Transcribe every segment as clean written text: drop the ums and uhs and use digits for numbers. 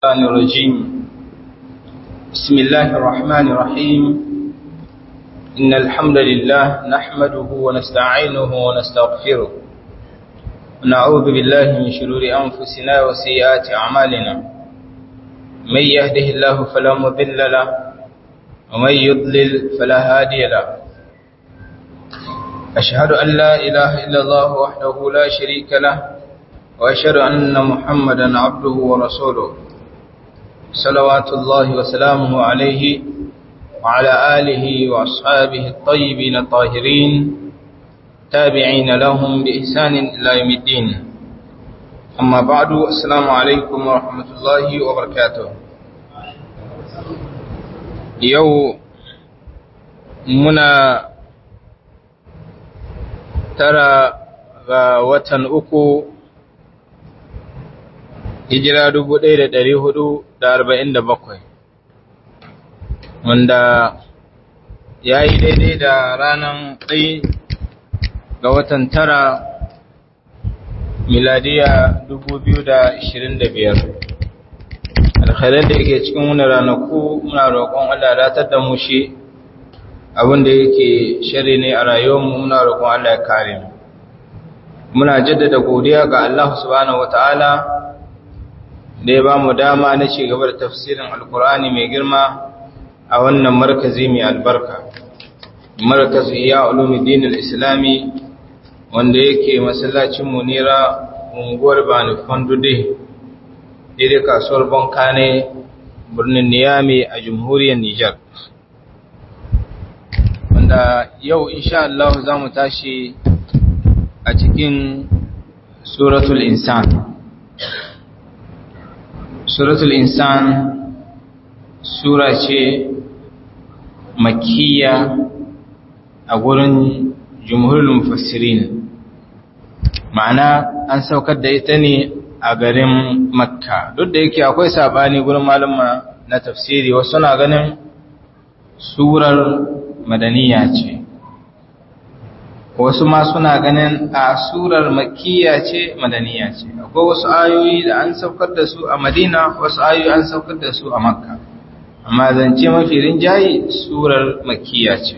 الشيطان الرجيم. بسم الله الرحمن الرحيم. إن الحمد لله نحمده ونستعينه ونستغفره ونعوذ بالله من شرور أنفسنا وسيئات أعمالنا. من يهده الله فلا مضل له ومن يضلل فلا هادي له. أشهد أن لا إله إلا الله وحده لا شريك له وأشهد أن محمدا عبده ورسوله صلوات الله وسلامه عليه وعلى آله وأصحابه الطيبين الطاهرين تابعين لهم بإحسان إلى يوم الدين. أما بعد، السلام عليكم ورحمة الله وبركاته. يوم منا ترى watan uku hijira 1447 wanda ya yi daidai da ranar 1 ga watan tara miladiya 2025. alkhairar da yake cikin wani ranaku muna roƙon Allah datar da mu shi, abinda yake shari ne a rayuwarmu muna roƙon Allah ya kare mu. Muna jaddada godiya ga Allah subhanahu wataala da ya ba mu dama na ci gaba da tafsirin alkur'ani mai girma a wannan markazi mai albarka, markazu iya ulumuddin al-islami, wanda yake masallacin munira unguwar bani fondude daidai kasuwar bankane birnin niyami a jamhuriyar nijar, wanda yau insha Allah za mu tashi a cikin suratul insan. Suratul insan sura ce makkiya a gurin jumhurul mufassirin, ma'ana an saukar da ita ne a garin makka, duk da yake akwai sabani gurin malama na tafsiri. wasu na ganin surar madaniya ce, wasu ma suna ganin a surar makkiya ce madaniya ce. akwai wasu ayoyi da an saukar da su a madina, wasu ayoyi an saukar da su a makka, amma zance mafi rinjaye surar makkiya ce.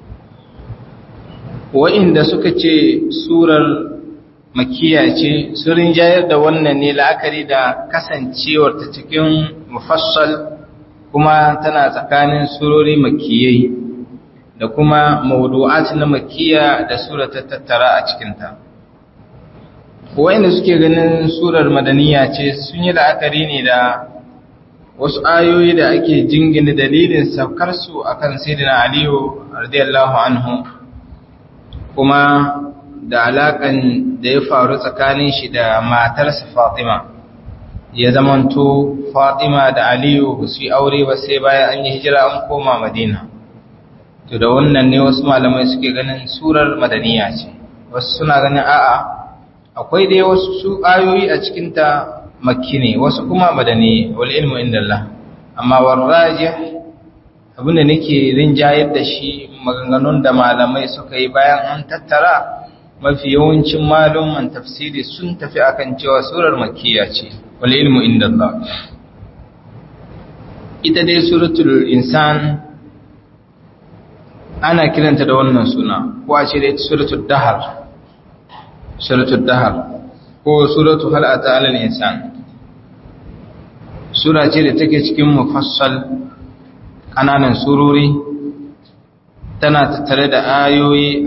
wa'inda suka ce surar makkiya ce sun rinjayar da wannan ne la'akari da kasancewar ta cikin mufassal, kuma tana tsakanin surori makkiyai da kuma mawdu'at na makkiya da sura ta tattara a cikinta. Wa'inda suke ganin surar madaniya ce sun yi la'akari ne da wasu ayoyi da ake jingina dalilin saukar su akan sayyidina Aliyu radiyallahu anhu, kuma da alakan da ya faru tsakanin shi da matarsa Fatima. Ya zamanto Fatima da Aliyu su yi aure ba sai bayan an yi hijira an koma Madina. To da wannan ne wasu malamai suke ganin surar madaniya ce, wasu suna ganin a'a, akwai dai wasu su ayoyi a cikinta makki ne, wasu kuma madani, wal ilmu indallah. amma warrajih, abinda nake rinjayar da shi maganganun da malamai suka yi bayan an tattara, mafi yawancin malaman tafsiri sun tafi akan cewa surar makkiya ce, wal ilmu indallah. ita dai suratul insan ana kiranta da wannan suna, ko a ce da ita suratul dahar, ko suratul hal ata alal insan. Sura ce da take cikin mufassal kananan surori, tana tattare da ayoyi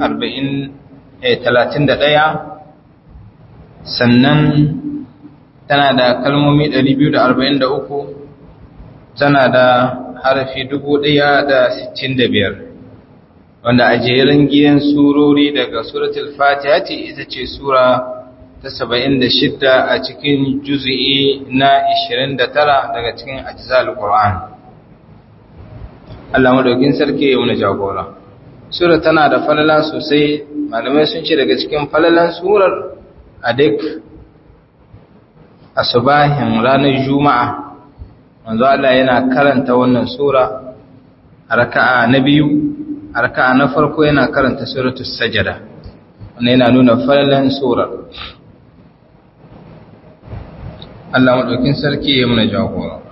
31, sannan tana da kalmomi 243, tana da harafi 1065, wanda a jerin giyan surori daga suratul fatiha ce ita ce sura ta 76 a cikin juz'i na 29 daga cikin ajzal Qur'an. Allah madaukin sarki ya wuna jagora. Sura tana da falala sosai, malamai sun ce daga cikin falalan surar a duk asubahin ranar juma'a manzo Allah yana karanta wannan sura a raka'a na biyu. A raka'a na farko yana karanta suratul sajada, wannan yana nuna falalan surar. Allah madaukin sarki ya muna jagora.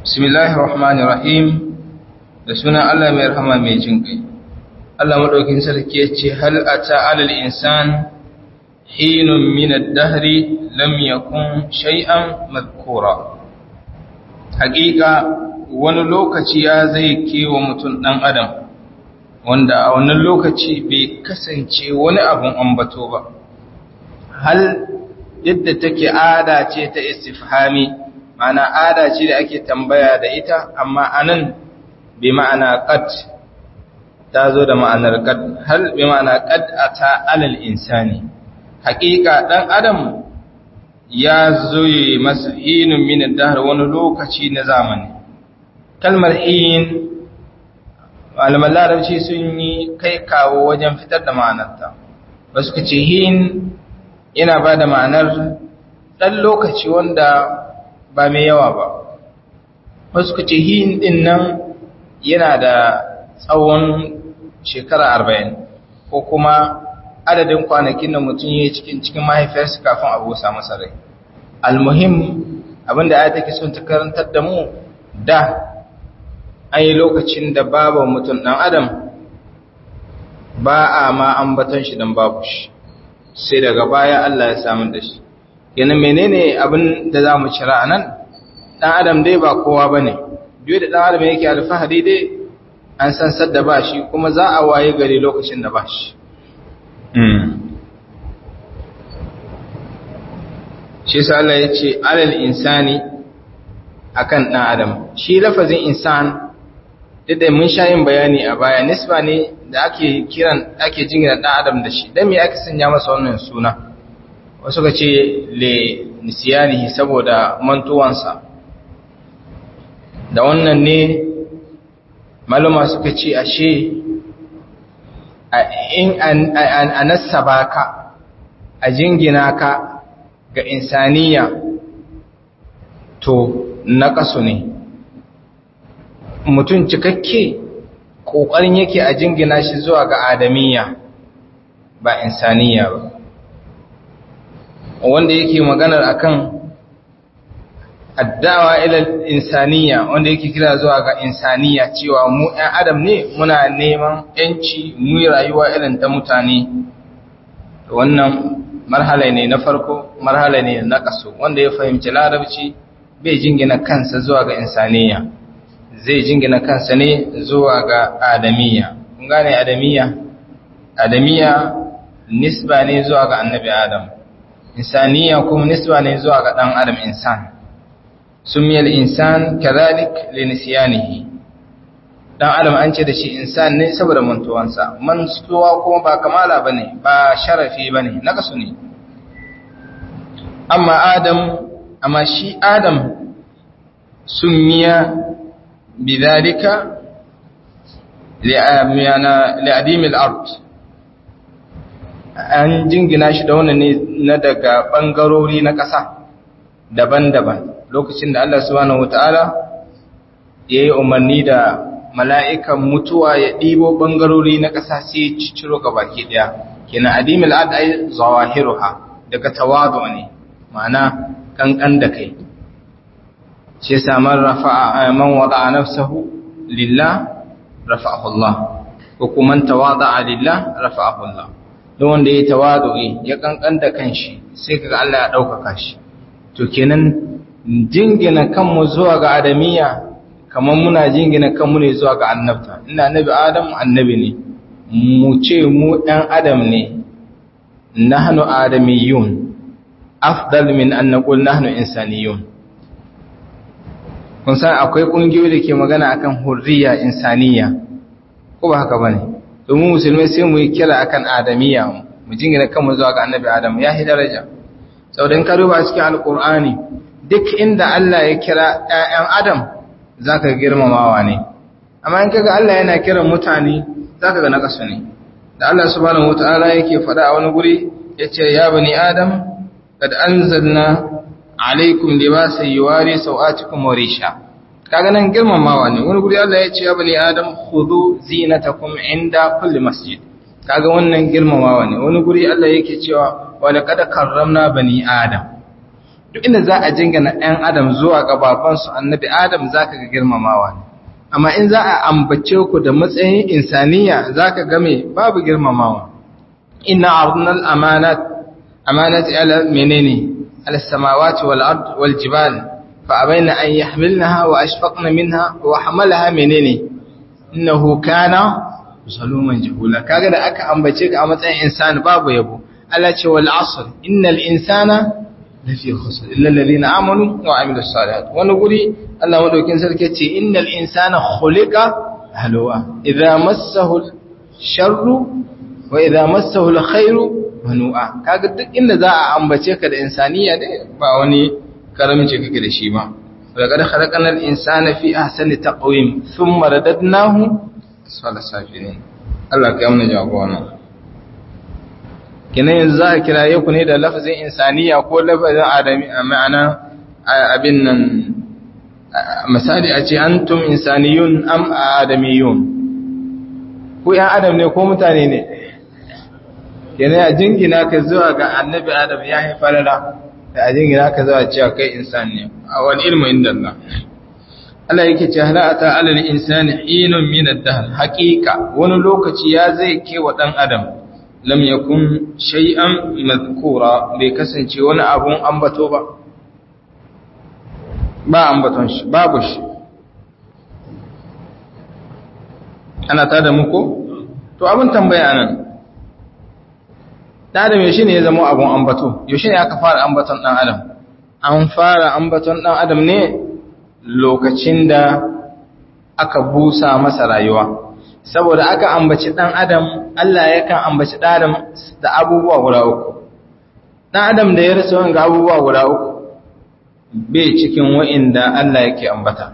Bismillahir Rahmanir Rahim. Da sunan Allah mai rahama mai jin kai. Allah madaukin sarki yace hal ata alal insan hinun min ad-dahri lam yakun shay'an madhkura. Hakika wani lokaci ya zai kewa mutum dan adam wanda a wannan lokaci bai kasance wani abun ambato ba. Hal yadda take ada ce ta istifhami, ma'ana ada ce da ake tambaya da ita, amma anan bi ma'ana qad ta zo da ma'anar qad. Hal bi ma'ana qad ata alal insani, haƙiƙa dan adam ya zo yi masa hinun min ad-dahr, wani lokaci na zamani. Kalmar hin malaman larabci sun yi kai kawo wajen fitar da ma'anarta. Wasu ka ce hin yana ba da ma'anar ɗan lokaci wanda ba mai yawa ba. Wasu ka ce hin ɗin nan yana da tsawon shekara 40 ko kuma adadin kwanakin da mutum ya yi cikin mahaifiyarsa kafin abu sa masa rai. Almuhim abinda ya take son ta karantar da mu da an yi lokacin da babu mutum ɗan adam ba a ma ambaton shi don babu shi, sai daga baya Allah ya samu da shi. Yana menene abin da za mu cira a nan? Ɗan adam dai ba kowa ba ne, biyu da ɗan adam yake alfahari dai an san sadda ba shi, kuma za a waye gari lokacin da ba shi. Shi sa Allah ya ce alal insani akan ɗan adam. Shi lafazin insan da mun sha yin bayani a baya, nisba ne da ake jingina ɗan adam da shi. Dan me ake sanya masa wannan suna? Wasu ka ce le nisiyanihi, saboda mantuwansa. Da wannan ne maluma suka ce ashe in a nasaba ka, a jingina ka ga insaniya, to naƙasu ne. Mutum cikakke ƙoƙarin yake a jingina shi zuwa ga adamiyya ba insaniya ba. Wanda yake maganar akan addawa ila insaniya, wanda yake kira zuwa ga insaniya, cewa mu ɗan adam ne muna neman yanci, mu yi rayuwa irin ta mutane. Wannan marhala ne na farko, marhala ne na ƙaso. Wanda ya fahimci larabci bai jingina kansa zuwa ga insaniya, zai jingina kansa ne zuwa ga adamiyya. Kun gane adamiyya? Adamiyya nisba ne zuwa ga annabi Adam, insaniya kuma nisba ne zuwa ga dan adam insan. Sumiyal insan kadhalik li nisyanihi. Dan adam an ce da shi insan ne saboda mantuwansa. Mantuwa kuma ba kamala bane, ba sharafi bane, nakasu ne. Amma shi Adam sumiya bidhalika li'adim al-ard, an jingina shi da wannan ne na daga bangarori na ƙasa daban-daban. Lokacin da Allah subhanahu wataala yayi umarni da mala'ikan mutuwa ya ɗibo bangarori na ƙasa sai ya ciciro gabaki daya. Kenan adim al-ard ay zawahiruha, daga tawadu ne, ma'ana kankan da kai. Shi yasa man wada'a nafsahu lillah rafa'ahu Allah, ko kuma tawada'a lillah rafa'ahu Allah. Don wanda ya tawadu'i ya kankan da kanshi sai kaga Allah ya daukaka shi. To kenan jingina kanmu zuwa ga adamiyya kamar muna jingina kanmu ne zuwa ga annabta. Inda annabi Adam annabi ne, mu ce mu ɗan adam ne, nahnu adamiyyun afdal min an naqul nahnu insaniyun. Kun san akwai kungiyoyi da ke magana akan hurriya insaniya, ko ba haka bane? To mu musulmai sai mu yi kira akan adamiyya, mu jingina kanmu zuwa ga annabi Adam, ya hi daraja. Saboda in ka duba cikin alqur'ani duk inda Allah ya kira ƴaƴan Adam zaka girmamawa ne, amma in kaga Allah yana kiran mutane zaka ga nakasu ne. Da Allah subhanahu wataala yake faɗa a wani guri yace ya bani Adam kad anzalna alaikum libasan yuwari sawatikum wa risha. Kaga nan girmamawa ne. Wani guri Allah ya ce ya bani Adam khudhu zinatakum inda kulli masjid. Kaga wannan girmamawa ne. Wani guri Allah yake cewa wa laqad karramna bani Adam. duk inda za a jingina ɗan adam zuwa ga babansu annabi adam zaka ga girmamawa ne amma in za a ambace ku da matsayin insaniya zaka ga me babu girmamawa inna ardnal amanati ala menene ala samawati wal ard wal jibal fa abaina an yahmilnaha wa ashfaqna minha wa hamalaha menene innahu kana zaluman jahula kaga da aka ambace ka a matsayin insani babu yabo Allah ce wal asr innal insana lafi khusr illa alladhina amanu wa amilus salihat wani guri Allah madaukin sarki ce innal insana khuliqa halwa idza massahu sharru wa idza massahu alkhairu manu'a kaga duk inda za a ambace ka da insaniya dai ba wani karamci kake da shi ba laqad khalaqnal insana fi ahsani taqwim thumma radadnahu asfala safilin Allah ya amna jagona kenan yanzu za a kiraye ku ne da lafazin insaniya ko lafazin adami a ma'ana abin nan misali a ce antum insaniyun am adamiyun ku yan adam ne ko mutane ne kenan a jingina ka zuwa ga annabi adam ya yi falala da a jingina ka zuwa cewa kai insan ne a wani ilmu inda Allah Allah yake ce halata alal insani hinun min ad-dahr haqiqa wani lokaci ya zai kewa dan adam lam yakun shay'an madhkura bai kasance wani abun ambato ba ambaton shi babu shi ana tada muku to abun tambaya anan dan adam yaushe ne ya zama abun ambato yaushe ne aka fara ambaton dan adam an fara ambaton dan adam ne lokacin da aka busa masa rayuwa saboda aka ambaci dan adam Allah yakan ambaci dan adam da abubuwa guda uku dan adam da ya rasa wannan abubuwa guda uku bai cikin wa'inda Allah yake ambata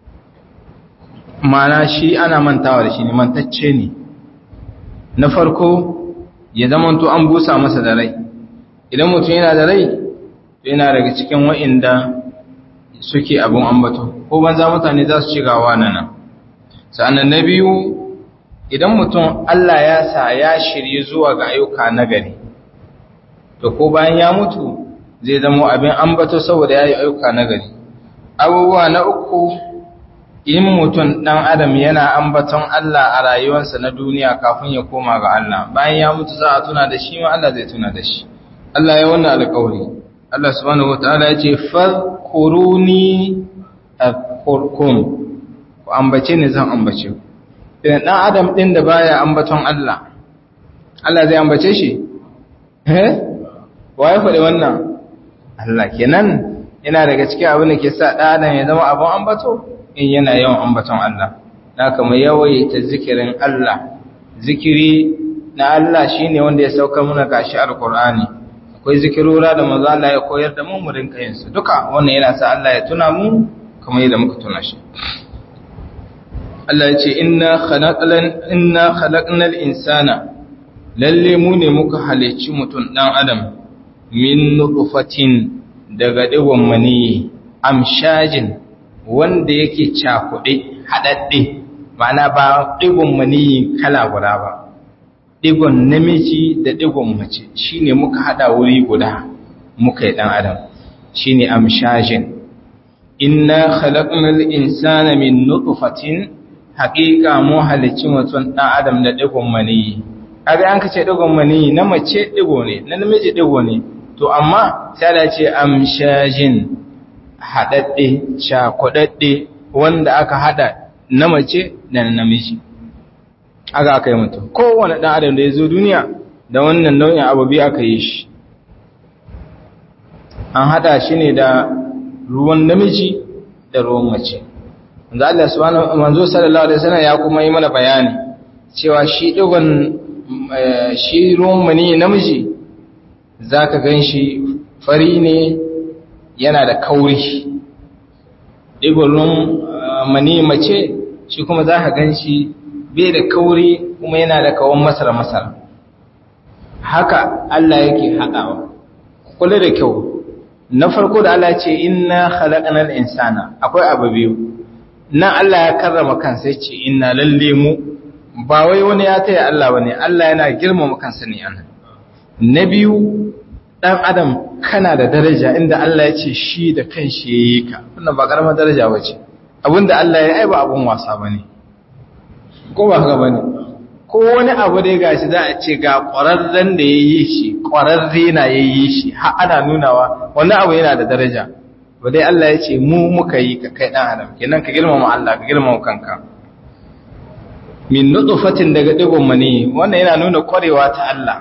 mana shi ana mantawa da shi ne mantacce ne na farko ya zamanto an busa masa da rai idan mutum yana da rai yana daga cikin wa'inda suke abun ambato ko banza mutane za su ci gawa nan sannan na biyu idan mutum Allah ya sa ya shirye zuwa ga ayyuka nagari to ko bayan ya mutu zai zama abin ambato saboda ya yi ayyuka nagari abubuwa na uku in mutum dan adam yana ambaton Allah a rayuwarsa na duniya kafin ya koma ga Allah bayan ya mutu za a tuna da shi ma Allah zai tuna da shi Allah ya wannan alƙawari Allah subhanahu wataala ya ce fadhkuruni azkurkum ku ambace ni zan ambace ku idan dan adam din da baya ambaton Allah Allah zai ambace shi waye faɗi wannan Allah kenan yana daga cikin abin da ke sa dan adam ya zama abun ambato in yana yawan ambaton Allah haka mai yawaita zikirin Allah zikiri na Allah shine wanda ya sauka muna gashi alqur'ani akwai zikirora da manzo Allah ya koyar da mu rinka yin su duka wannan yana sa Allah ya tuna mu kamar yadda muka tuna shi Allah ya ce inna khalaqnal insana lalle mu ne muka halicci mutum dan adam min nutfatin daga digon mani amshajin wanda yake cakuɗe haɗaɗɗe ma'ana ba digon mani kala guda ba digon namiji da digon mace shine muka hada wuri guda muka yi dan adam shine amshajin inna khalaqnal insana min nutfatin haqiqa mu halicci mutum dan adam da digon mani kaga an kace digon mani na mace digo ne na namiji digo ne to amma sai Allah ce amshajin hadadde cakudadde wanda aka hada na mace da na namiji aka yi mutum kowane dan adam da ya zo duniya da wannan nau'in abubi aka yi shi an hada shi ne da ruwan namiji da ruwan mace wanda Allah subhanahu manzo sallallahu alaihi wasallam ya kuma yi mana bayani cewa shi digon shi ruwan mani namiji zaka ganshi fari ne yana da kauri digon ruwan mani mace shi kuma zaka ganshi bai da kauri kuma yana da kawon masara haka Allah yake haɗawa kula da kyau na farko da Allah ce inna khalaqnal insana akwai abu biyu nan Allah ya karrama kansa yace inna lalle mu ba wai wani ya taya Allah bane Allah yana girmama kansa ne anan na biyu dan adam kana da daraja inda Allah ya ce shi da kanshi yayi ka wannan ba karamar daraja bace abinda Allah ya yi ba abun wasa bane ko ba haka bane ko wani abu dai gashi za a ce ga ƙwararren da yayi shi ƙwararre na yayi shi har ana nunawa wannan abu yana da daraja ba dai Allah ya ce mu muka yi ka kai dan adam kenan ka girmama Allah ka girmama kanka min nutfatin daga digon mani wannan yana nuna ƙwarewa ta Allah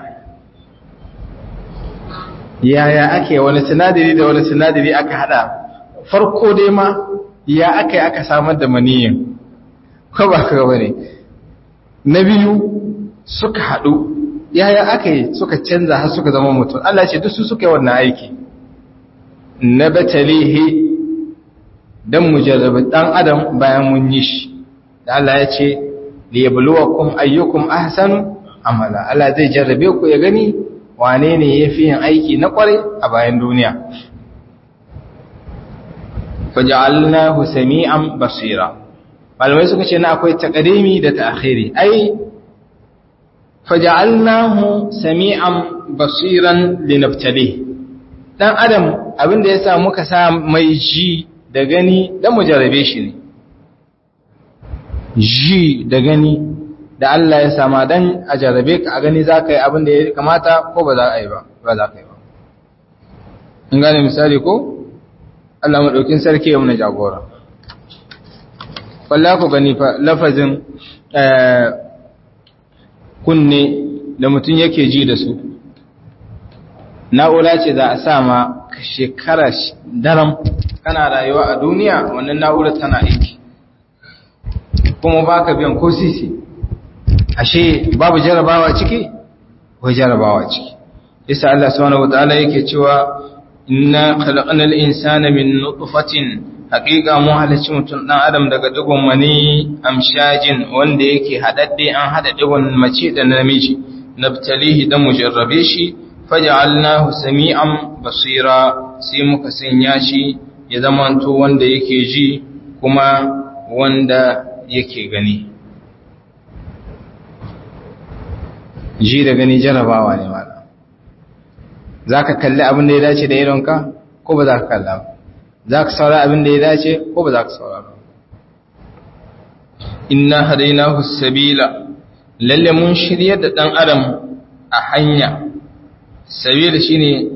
yaya ake wani sinadari da wani sinadari aka hada farko dai ma ya aka samar da maniyin ko ba ka bane na biyu suka hadu yaya aka suka canza har suka zama mutum Allah ya ce duk su suka yi wannan aiki nabatalihi dan mujarrab dan adam bayan mun yi shi da Allah ya ce liyabluwakum ayyukum ahsanu amala Allah zai jarrabe ku ya gani wane ne yafi yin aiki na kware a bayan duniya faj'alnahu sami'an basira malamai suka ce na akwai taqdimi da ta'khiri ai faj'alnahu sami'an basiran linabtalihi dan adam abinda yasa muka sa mai ji da gani dan mu jarrabe shi ne ji da gani da Allah ya sama dan a jarrabe ka a gani za ka yi abin da ya kamata ko ba za a yi ba ba za ka yi ba in gane misali ko Allah maɗaukin sarki ya muna jagora walla ku gani fa lafazin kunne da mutum yake ji da su na'ura ce za a sa ma shekara daram kana rayuwa a duniya wannan na'ura tana aiki kuma ba ka biyan ko sisi ashe babu jarabawa ciki ko jarabawa ciki isa Allah subhanahu wataala yake cewa inna khalaqnal insana min nutfatin haqiqa mu halicci mutum dan adam daga digon mani amshajin wanda yake hadadde an hada digon mace da namiji nabtalihi dan mujarrabe shi faj'alnahu sami'an basira sai muka sanya shi ya zamanto wanda yake ji kuma wanda yake gani ji da gani jarabawa ne mala za ka kalli abin da ya dace da idonka ko ba za ka kalla ba za ka saura abin da ya dace ko ba za ka saura ba inna hadainahu sabila lalle mun shirya da dan adam a hanya sabila shine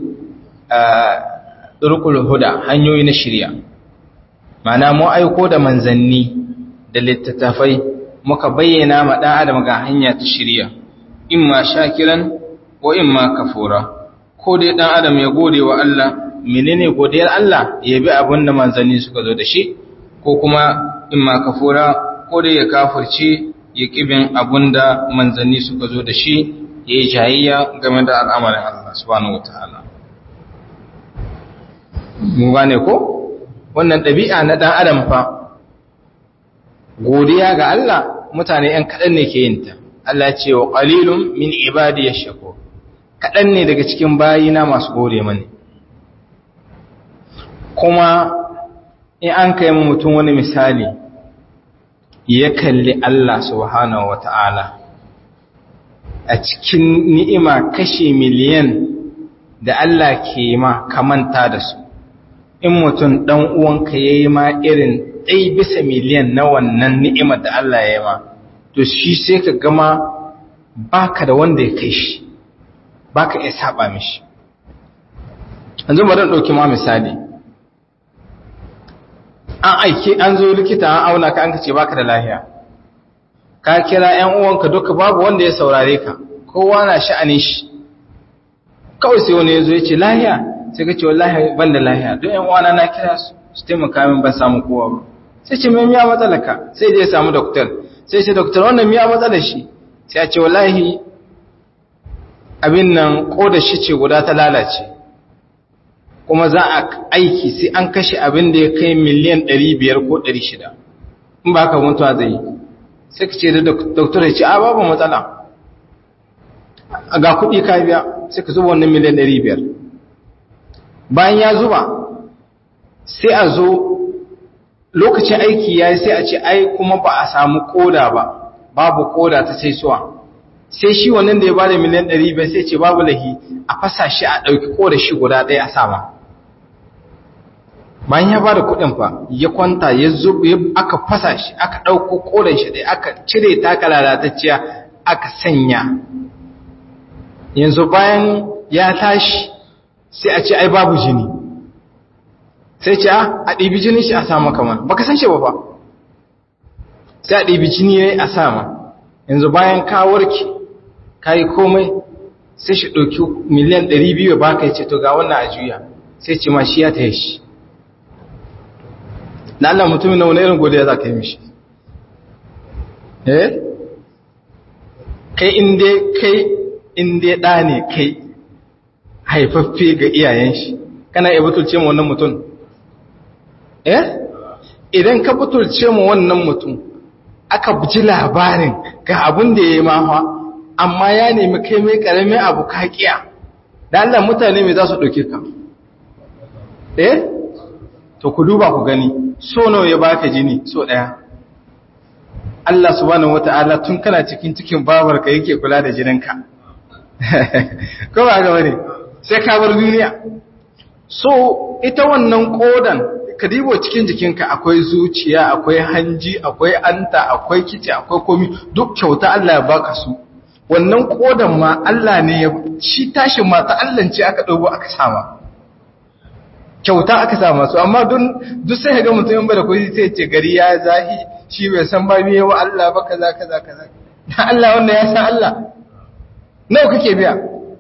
turqul huda hanyoyi na shirya ma'ana mu aiko da manzanni da littattafai muka bayyana ma dan adam ga hanya ta shirya imma shakiran wa imma kafura ko dai dan adam ya gode wa Allah menene godiyar Allah ya bi abin da manzanni suka zo da shi ko kuma imma kafura ko dai ya kafirce ya kibin abin da manzanni suka zo da shi ya yi jayayya game da al'amarin Allah subhanahu wataala mu gane ko wannan dabi'a na dan adam fa godiya ga Allah mutane ‘yan kaɗan ne ke yin ta, Allah ce wa ƙalilun min ibadi ya shako, kaɗan ne daga cikin bayina masu gode mani. Kuma in an kai mutum wani misali, ya kalli Allah subhanahu wa ta'ala a cikin ni'ima kashe miliyan da Allah ke ma kamanta da su, in mutum ɗan uwanka ya yi ma irin ɗai bisa miliyan na wannan ni'imar da Allah ya yi ma, to shi sai ka gama baka da wanda ya kai shi, baka iya saba mishi. Yanzu bari ɗauki ma misali, an zo likita an auna ka an kace baka da lahiya, ka kira ‘yan uwanka duka babu wanda ya saurare ka, kowa na sha'anin shi, kawai sai wani ya zo ya ce lahiya, sai ka ce wallahi ban da lahiya, don ‘yan uwana na kira su taimaka min ban samu kowa ba. Sai ce mai miya matsalaka, sai je samu doktor, sai ce doktor wannan miya matsalar shi, sai a ce wallahi abin nan kodar shi ce guda ta lalace, kuma za a aiki sai an kashe abin da ya kai miliyan 500 ko 600, in ba ka mutuwa zai yi. Sai ka ce da doktor ya ce a babu matsala, ga kuɗi ka biya, sai ka zuba wannan miliyan 500. Bayan ya zuba, sai a zo lokacin aiki ya yi sai a ce ai kuma ba a samu koda ba, babu koda ta sai suwa, sai shi wannan da ya bada miliyan 500 sai ce babu lahi a fasa shi a ɗauki ƙoda shi guda ɗaya a sama. Bayan ya bada kuɗin fa ya kwanta ya aka fasa shi aka ɗauko ƙodan shi ɗaya aka cire taka lalatacciya aka sanya. Yanzu bayan ya tashi sai a ce ai babu jini, sai ce a ɗibi jinin shi a sama kamar baka san shi ba fa, sai a ɗibi jini ne a sama. Yanzu bayan ka warke ka yi komai sai shi ɗauki miliyan 200 ba ka yi ce to ga wannan a juya, sai ce ma shi ya ta yi shi. Na Allah mutumin na wani irin godiya za ka yi mishi? Kai inda ɗa ne kai haifaffe ga iyayen shi, kana iya butulce ma wannan mutum? Idan ka butulce ma wannan mutum, aka buji labarin ga abin da ya yi mawa, amma ya nemi kai mai ƙaramin abu kaƙiya, da Allah mutane mai za su ɗauke ka? To ku duba ku gani, so nawa ya baka jini so ɗaya. Allah subhanahu wata'ala tun kana cikin babarka yake kula da jininka. Ko ba ga bane? Sai ka bar duniya. So ita wannan kodan ka dibo cikin jikinka akwai zuciya, akwai hanji, akwai anta, akwai kici, akwai komi, duk kyauta Allah ya baka su. Wannan kodan ma Allah ne ya shi tashin ma ta Allah ce aka dauko aka sama. Kyauta aka sama su, amma duk sai ga mutum bai da kuɗi sai ce gari ya zahi shi bai san ba me yawa Allah ba kaza kaza kaza. Dan Allah wanda ya san Allah. Nawa kake biya?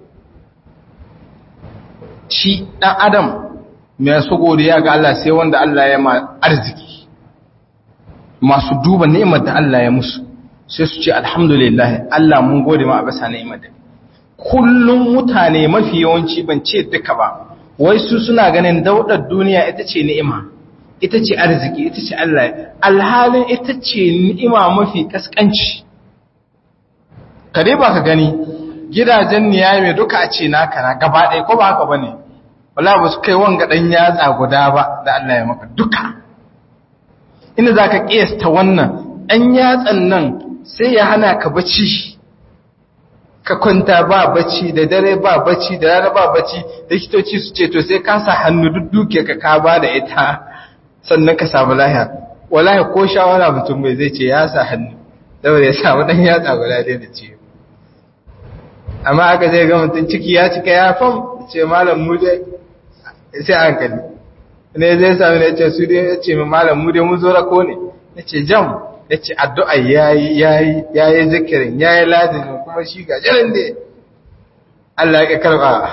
Shi dan Adam mai so godiya ga Allah sai wanda Allah ya ma arziki. Masu duba ni'imar da Allah ya musu sai su ce alhamdulillah Allah mun gode ma a bisa ni'imar da. Kullum mutane mafi yawanci ban ce duka ba. Wai su suna ganin daudar duniya ita ce ni'ima, ita ce arziki, ita ce Allah, alhalin ita ce ni'ima mafi kaskanci. Ka dai ba ka gani, gidajen niya mai duka a ce naka na gaba ɗaya ko ba haka ba ne, wala ba su kai wanga ɗan yatsa guda ba da Allah ya maka duka. Ina za ka ƙiyasta wannan, ɗan yatsan nan sai ya hana ka bacci. Ka kwanta ba bacci da dare ba bacci da rana ba bacci, likitoci su ce to sai ka sa hannu dudduke ka ba da ita sannan ka samu lahiya. Wallahi ko shawara mutum bai zai ce ya sa hannu saboda ya samu dan yatsa guda dai da ciwo. Amma aka zai ga mutum ciki ya cika ya fam ce malam mu dai sai hankali ne zai sami ne ce su dai ya ce malam mu dai mu zo rako ne ya ce jam ya ce addu'a yayi zikirin yayi ladinin kuma shi ga jirin da Allah ya karba.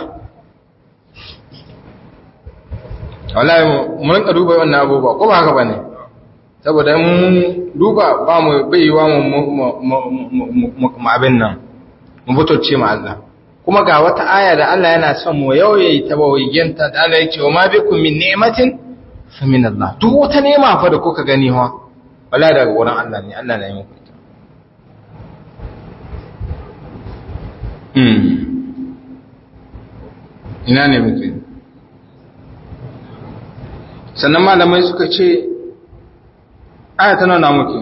Wallahi mun rinka duba wannan abubuwa ko ba haka bane, saboda mun duba ba mu baiwa mu abin nan mu butulce ma Allah. Kuma ga wata aya da Allah yana son mu yawaye ta bawigenta da Allah yake wa ma bikum min ni'matin fa min Allah. Duk wata ni'ima fa da kuka gani ha wallahi daga wurin Allah ne, Allah ne ya muku ita. Ina ne muke? Sannan malamai suka ce aya tana na muke.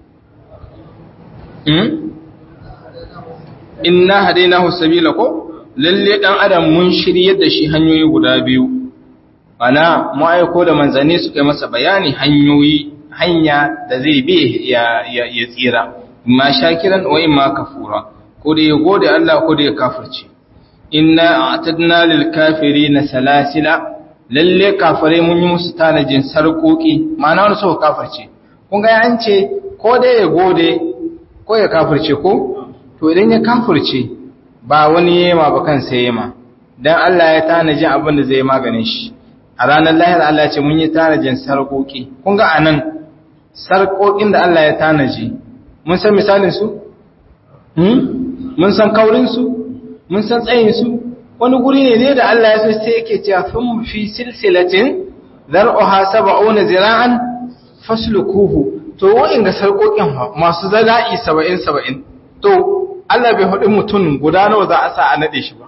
Inna hadainahu sabila ko lalle dan adam mun shiryar da shi hanyoyi guda biyu. Ana mu aiko da manzanni suka yi masa bayani hanya da zai bi ya tsira, ma shakiran wa imma kafura, ko da ya gode Allah ko da ya kafirce. Inna a'tadna lil kafirina salasila, lalle kafirai mun yi musu tanajin sarkoki, ma'ana wani so kafirce. Kun ga an ce ko da ya gode ko ya kafirce ko, to idan ya kafirce ba wani yema ba kansa yema, dan Allah ya tanaji abin da zai maganin shi. A ranar lahir Allah ya ce mun yi tanajin sarkoki. Kun ga anan sarkokin da Allah ya tanaji mun san misalin su? Mun san kaurin su? Mun san tsayin su? Wani guri ne da Allah ya so sai yake cewa fum fi silsilatin zar'uha 70 zira'an faslukuhu. To wa'inda sarkokin masu zala'i 70 to Allah bai hudu mutum guda nawa za a sa a nade shi ba.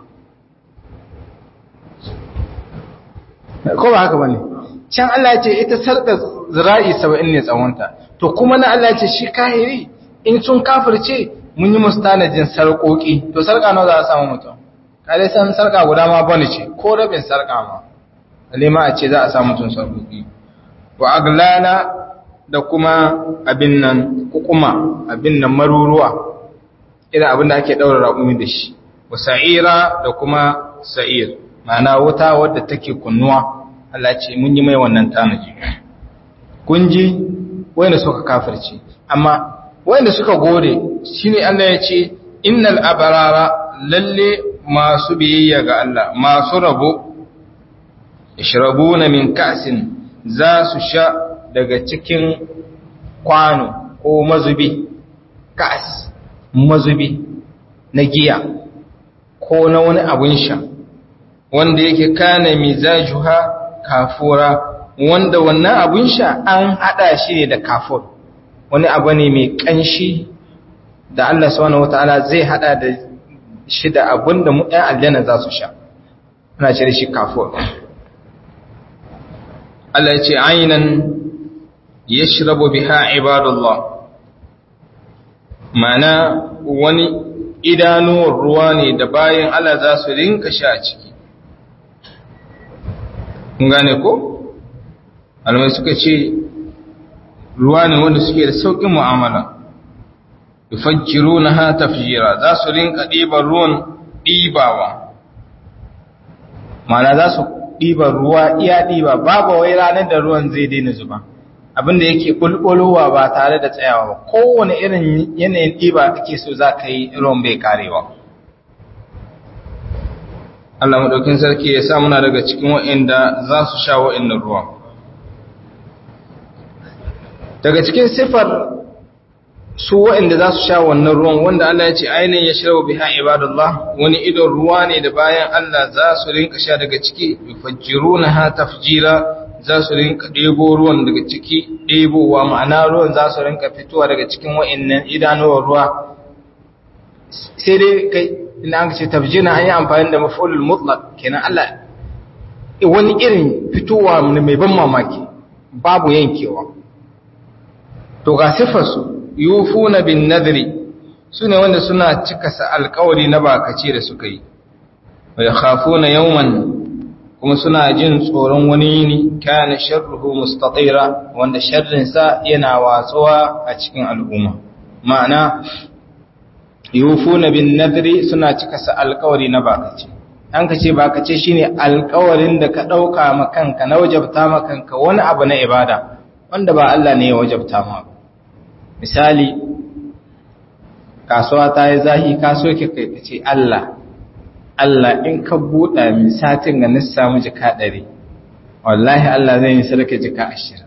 Ko ba haka bane? Can Allah ya ce ita sarka zira'i 70 ne tsawonta. To kuma na Allah ya ce shi kahiri in sun kafirce mun yi musu tanajin sarƙoƙi, to sarƙa nawa za a samu mutum kare san sarƙa guda ma bane ce ko rabin sarƙa ma alima a ce za a samu mutum sarƙoƙi wa aglala da kuma abin nan kukuma abin nan maruruwa irin abin da ake daura raƙumi da shi wa sa'ira da kuma sa'ir ma'ana wuta wadda take kunnuwa Allah ce mun yi mai wannan tanaji kun ji wanda suka kafirci amma wanda suka gode shine Allah ya ce innal abrara lalle masu biyayya ga Allah masu rabo yashrabuna min ka'sin za su sha daga cikin kwano ko mazubi ka'as mazubi na giya ko na wani abun sha wanda yake kana mizajuha kafura wanda wannan abun sha an hada shi ne da kafur wani abu ne mai kanshi da Allah subhanahu wataala zai hada da shi da abun da mu ɗan aljanna za su sha ana ce da shi kafur Allah ya ce aynan yashrabu biha ibadullah mana wani idanuwar ruwa ne da bayan Allah za su rinka sha a ciki kun gane ko almai suka ce ruwa ne wanda suke da sauƙin mu'amala yufajjirunaha tafjira za su rinka ɗiban ruwan ɗibawa mana za su ɗiban ruwa iya ɗiba babu wai ranar da ruwan zai daina zuba abinda yake bulbulowa ba tare da tsayawa ba kowane irin yanayin ɗiba kake so za ka yi ruwan bai karewa Allah maɗaukin sarki ya sa muna daga cikin waɗanda za su sha waɗannan ruwa daga cikin sifar su waɗanda za su sha wannan ruwan wanda Allah ya ce ainihin ya shirau biha ibadullah wani idon ruwa ne da bayan Allah za su rinka sha daga ciki yufajjirunaha tafjira za su rinka ɗebo ruwan daga ciki ɗebowa ma'ana ruwan za su rinka fitowa daga cikin wa'annan idanuwar ruwa sai dai kai ina an ce tafjina an yi amfani da maf'ulul mutlaq kenan Allah wani irin fitowa mai ban mamaki babu yankewa to ga sifarsu yufuna bin nadri sune wanda suna cika sa alƙawari na bakace da suka yi wa yakhafuna yawman kuma suna jin tsoron wani yini kana sharruhu mustatira wanda sharrin sa yana watsuwa a cikin al'umma ma'ana yufuna bin nadri suna cika sa alƙawari na bakace an kace bakace shine alƙawarin da ka dauka ma kanka na wajabta ma kanka wani abu na ibada wanda ba Allah ne ya wajabta ma misali kasuwa ta yi zahi ka soke kai kace Allah in ka buɗa min satin ga na samu jika 100 wallahi Allah zai yi sadaka jika 20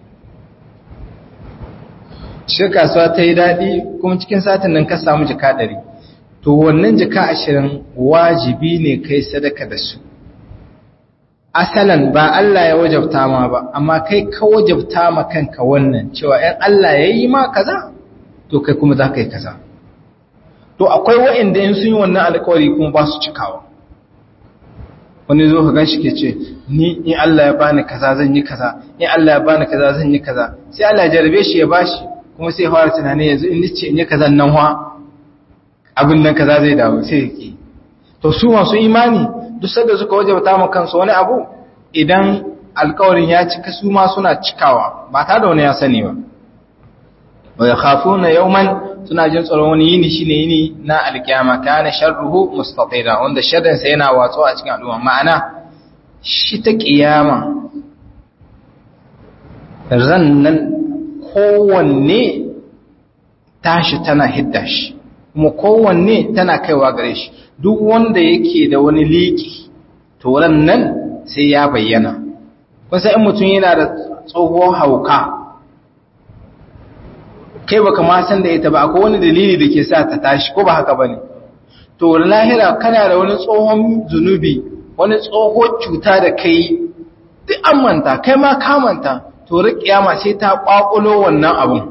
shi kasuwa ta yi daɗi kuma cikin satin nan ka samu jika 100 to wannan jika 20 wajibi ne kai sadaka da su asalan ba Allah ya wajabta ma ba amma kai ka wajabta ma kanka wannan cewa in Allah ya yi ma kaza to kai kuma za ka yi kaza to akwai waɗanda in sun yi wannan alƙawari kuma ba su cikawa wani zo ka ganshi ke ce ni in Allah ya bani kaza zan yi kaza in Allah ya bani kaza zan yi kaza sai Allah ya jarabe shi ya bashi kuma sai fara tunani yanzu in nace in yi kaza nan wa abin nan kaza zai dawo sai yake to su masu imani duk sanda suka wajabta ma kansu wani abu idan alƙawarin ya cika su ma suna cikawa ba tare da wani ya sani ba wa yakhafuna yawman suna jin tsoron wani yini shine yini na alkiyama kana sharruhu mustatira wanda sharrin sa yana watso a cikin al'umma ma'ana shi ta kiyama rannan kowanne tashi tana hidda shi kuma kowanne tana kaiwa gare shi duk wanda yake da wani liki to rannan sai ya bayyana kusa in mutum yana da tsohuwar hauka kai baka ma san da ita ba akwai wani dalili da ke sa ta tashi ko ba haka bane to lahira kana da wani tsohon zunubi wani tsohon cuta da kai duk an manta kai ma ka manta to kiyama sai ta kwakulo wannan abun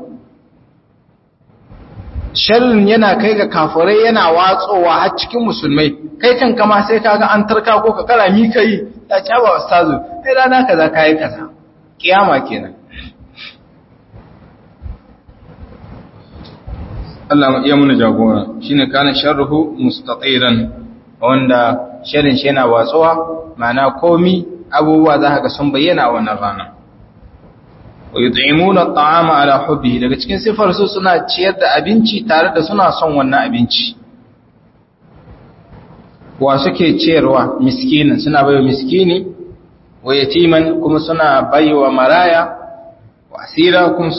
sharrin yana kai ga kafirai yana watsowa har cikin musulmai kai kanka ma sai kaga an tarka ko ka kara mi kai ta ci ba ustazu kai rana kaza kai kaza kiyama kenan Allah ya muna jagora shine kana sharruhu mustatiran wanda sharrin shi yana watsuwa ma'ana komi abubuwa za ka sun bayyana a wannan rana wa yut'imuna at'ama ala hubbihi daga cikin sifar su suna ciyar da abinci tare da suna son wannan abinci wa suke ciyarwa miskinin suna baiwa miskini wa yatiman kuma suna baiwa maraya wa asira kuma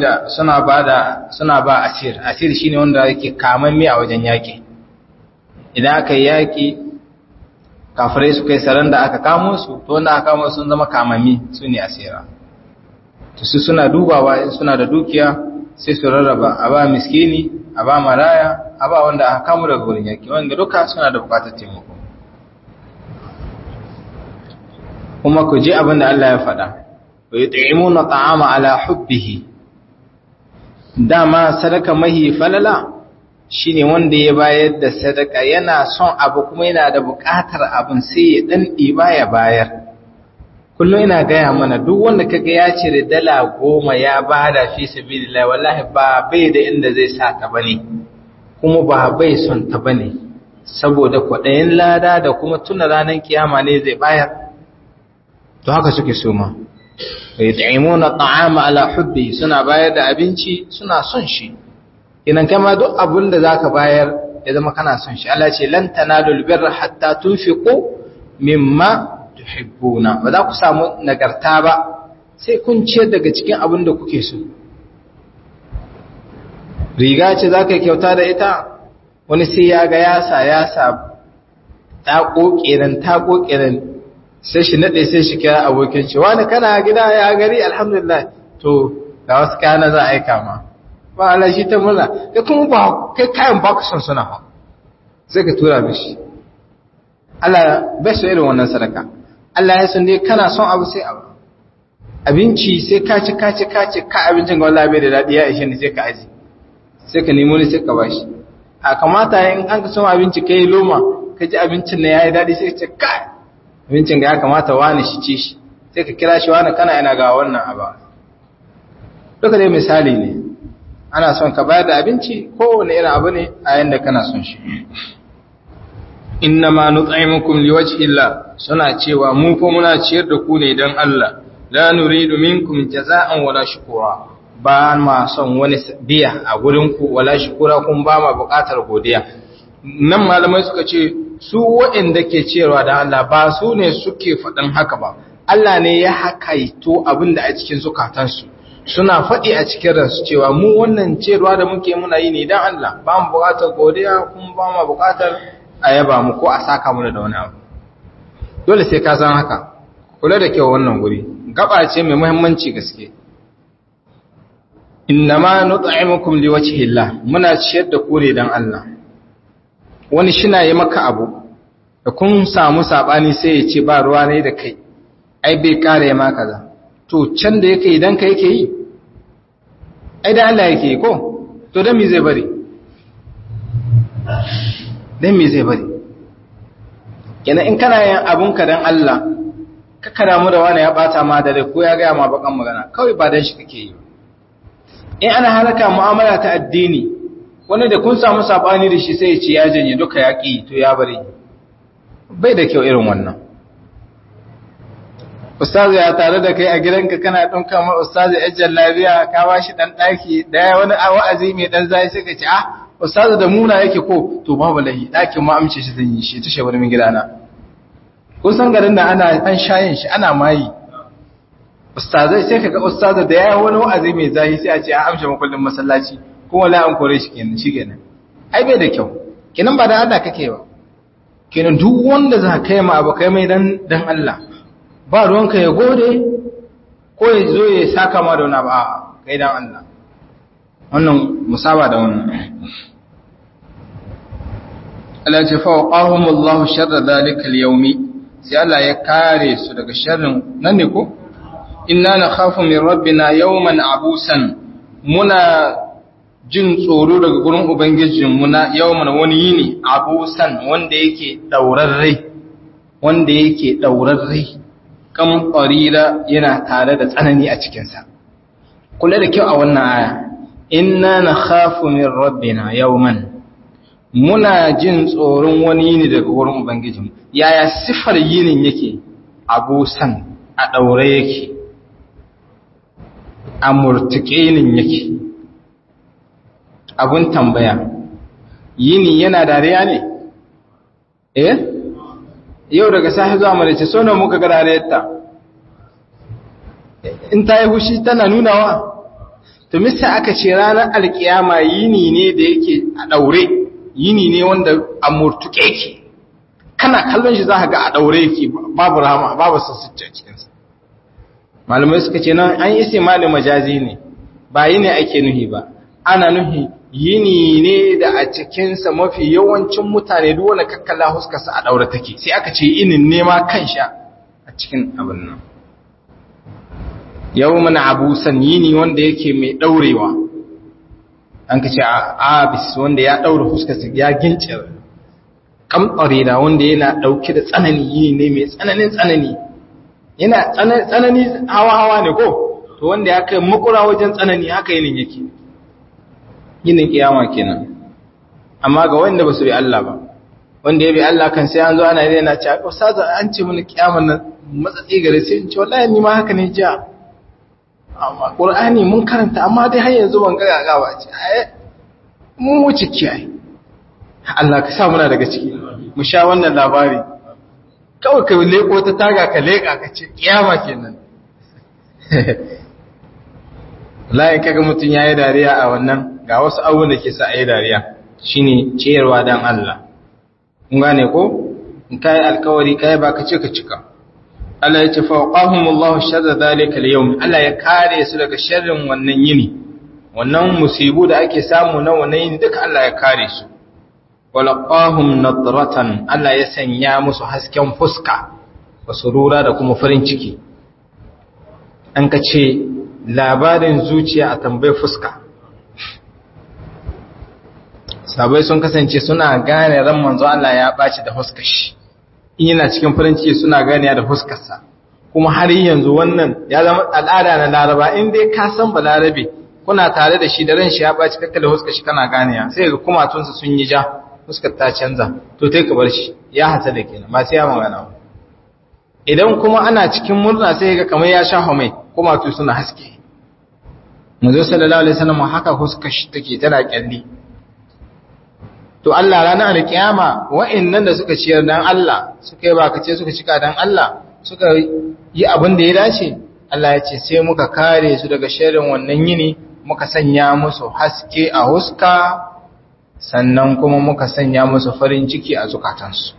suna ba asir shine wanda yake kamamme a wajen yaki idan aka yi yaki kafirai su kai saran da aka kamo su to wanda aka kamo sun zama kamammi su ne asira to su suna dubawa suna da dukiya sai su rarraba a ba miskini a ba maraya a ba wanda aka kamo daga wurin yaki wanda duka suna da bukatar taimako kuma ku ji abin da Allah ya faɗa wa yut'imuna ta'ama ala hubbihi dama sadaka mahi falala shine wanda ya bayar da sadaka yana son abu kuma yana da buƙatar abin sai ya dan ɗiba ya bayar kullum ina gaya mana duk wanda kaga ya cire $10 ya bada fi sabilillah wallahi ba bai da inda zai sa ta bane kuma ba bai son ta bane saboda kwaɗayin lada da kuma tuna ranar kiyama ne zai bayar to haka suke so ma yut'imuna ta'ama ala hubbi suna bayar da abinci suna son shi idan kama duk abin da zaka bayar ya zama kana son shi Allah ce lan tanalul birra hatta tunfiqu mimma tuhibbuna ba za ku samu nagarta ba sai kun ciyar daga cikin abin da kuke so riga ce zaka kyauta da ita wani sai ya ga ya sa ta kokeran sai shi nade sai shi kira abokin shi wani kana gida ya gari alhamdulillah to ga wasu kana za a aika ma ba Allah shi ta murna kai kuma ba kai kayan ba ku son suna ba sai ka tura mishi Allah bai so irin wannan sadaka Allah ya san dai kana son abu sai abu abinci sai ka ci ka abincin ga wallahi bai da dadi ya ishe ni sai ka aji sai ka nemo ni sai ka bashi a kamata in an ka son abinci kai loma ka ji abincin ne yayi dadi sai ka ce kai abincin ga ya kamata wani shi ci shi sai ka kira shi wani kana ina ga wannan abu duka dai misali ne ana son ka bayar da abinci kowane irin abu ne a yanda kana son shi innama nut'imukum liwajhi Allah suna cewa mu ko muna ciyar da ku ne dan Allah la nuridu minkum jaza'an wala shukura ba ma son wani biya a gurin ku wala shukura kun ba ma buƙatar godiya nan malamai suka ce su waɗanda ke ciyarwa da Allah ba su ne suke faɗin haka ba Allah ne ya hakaito abinda a cikin zukatansu suna faɗi a cikin ransu cewa mu wannan ciyarwa da muke muna yi ne dan Allah ba mu buƙatar godiya kuma ba mu buƙatar a yaba mu ko a saka mu da wani abu dole sai ka san haka kula da kyau wannan guri gaba ce mai muhimmanci gaske innama nut'imukum liwajhi Allah muna ciyar da ku ne dan Allah wani shina yi maka abu da kun samu sabani sai ya ce ba ruwa ne da kai ai bai kare ma kaza to can da yake idan ka yake yi ai da Allah yake yi ko to dan me zai bari kenan in kana yin abunka dan Allah ka damu da wani ya bata ma da ko ya ga ma bakan magana kawai ba dan shi kake yi in ana haraka mu'amala ta addini wani da kun samu sabani da shi sai ya ce ya janye duka yaki to ya bari bai da kyau irin wannan ustazu ya tare da kai a gidanka kana dinka ma ustazu ajjan lafiya ka bashi dan daki daya wani wa'azi mai dan zai sai ka ce ustazu da muna yake ko to babu lahi dakin ma amince shi zan yi shi ta shabar min gidana kun san garin da ana an shayin shi ana mayi ustazai sai kaga ustazu da yayi wani wa'azi mai zai sai a ce an amshe makullin masallaci kuma la an kore shi kenan ai bai da kyau kenan ba da Allah kake ba kenan duk wanda za ka yi ma abu kai mai dan Allah ba ruwanka ya gode ko ya zo ya saka ma da wani ba kai dan Allah wannan musaba da wannan Allah ya fa waqahum Allah sharra dhalika al-yawmi sai Allah ya kare su daga sharrin nan ne ko inna nakhafu min rabbina yawman abusan muna jin tsoro daga gurin ubangijin mu na yawman wani yini abusan wanda yake daurarre kan qarira yana tare da tsanani a cikin sa kula da kyau a wannan aya inna nakhafu min rabbina yawman muna jin tsoron wani yini daga wurin ubangijin. Yaya sifar yinin yake? Abusan, a daure yake, a murtuƙinin yake. Abun tambaya, yini yana dariya ne? Yau daga sahi zuwa marice sonar muka ga dariyarta, in ta yi hushi tana nunawa. To mista aka ce ranar alkiyama yini ne da yake a daure, yini ne wanda a murtuƙe yake, kana kallon shi za ka ga a daure yake, babu rahama, babu sassacce a cikinsa. Malamai suka ce nan an yi istimali majazi ne, ba yini ake nuhi ba, ana nuhi yini ne da a cikinsa mafi yawancin mutane duk wanda kakkala huskarsa a daure take, sai aka ce yinin nema kan sha a cikin abin nan. Yawman abusan, yini wanda yake mai daurewa, an ka ce abis wanda ya daure huskarsa ya gince, kamtsare da wanda yana dauke da tsanani, yini ne mai tsananin tsanani, yana tsanani hawa ne ko, to wanda ya kai makura wajen tsanani haka yinin yake. Yinin kiyama kenan. Amma ga wanda ba su bi Allah ba, wanda ya bi Allah kan sai an zo ana yana cewa ustaza an ce mun kiyaman nan matsatsi gare sai in ce wallahi ni ma haka ne jiya. Amma Qur'ani mun karanta amma dai har yanzu ban ga gaba ce mun wuce kiyaye. Allah ka sa muna daga ciki mu sha wannan labari. Kawai ka leko ta taga ka leka ka ce kiyama kenan. Wallahi kaga mutun yayi dariya a wannan ga wasu abubuwan da ke sa a yi dariya shi ne ciyarwa don Allah. Kun gane ko? In ka yi alkawari ka yi ba ka ce ka cika. Allah ya ce fauqahumullahu sharra zalika al-yawm. Allah ya kare su daga sharrin wannan yini. Wannan musibu da ake samu na wannan yini duka Allah ya kare su. Walaqahum nadratan. Allah ya sanya musu hasken fuska wa surura da kuma farin ciki. An ka ce labarin zuciya a tambayar fuska. Sabai sun kasance suna gane ran manzo Allah ya baci da huskar shi, in yana cikin farin ciki suna gane da huskarsa. Kuma har yanzu wannan ya zama al'ada na Laraba, in dai ka san Balarabe kuna tare da shi da ran shi ya baci kakkale huskar shi kana gane sai ga kumatunsa sun yi ja, huskar ta canza, to tai ka bar shi ya hata da kenan ba sai ya magana. Idan kuma ana cikin murna sai ga kamar ya sha homai kumatu suna haske. Manzo sallallahu alaihi wasallam haka huskar shi take tana kyalli. To Allah ranar alkiyama wa'annan da suka ciyar dan Allah, suka yi bakace suka cika dan Allah, suka yi abin da ya dace, Allah ya ce sai muka kare su daga sharrin wannan yini, muka sanya musu haske a huska, sannan kuma muka sanya musu farin ciki a zukatansu.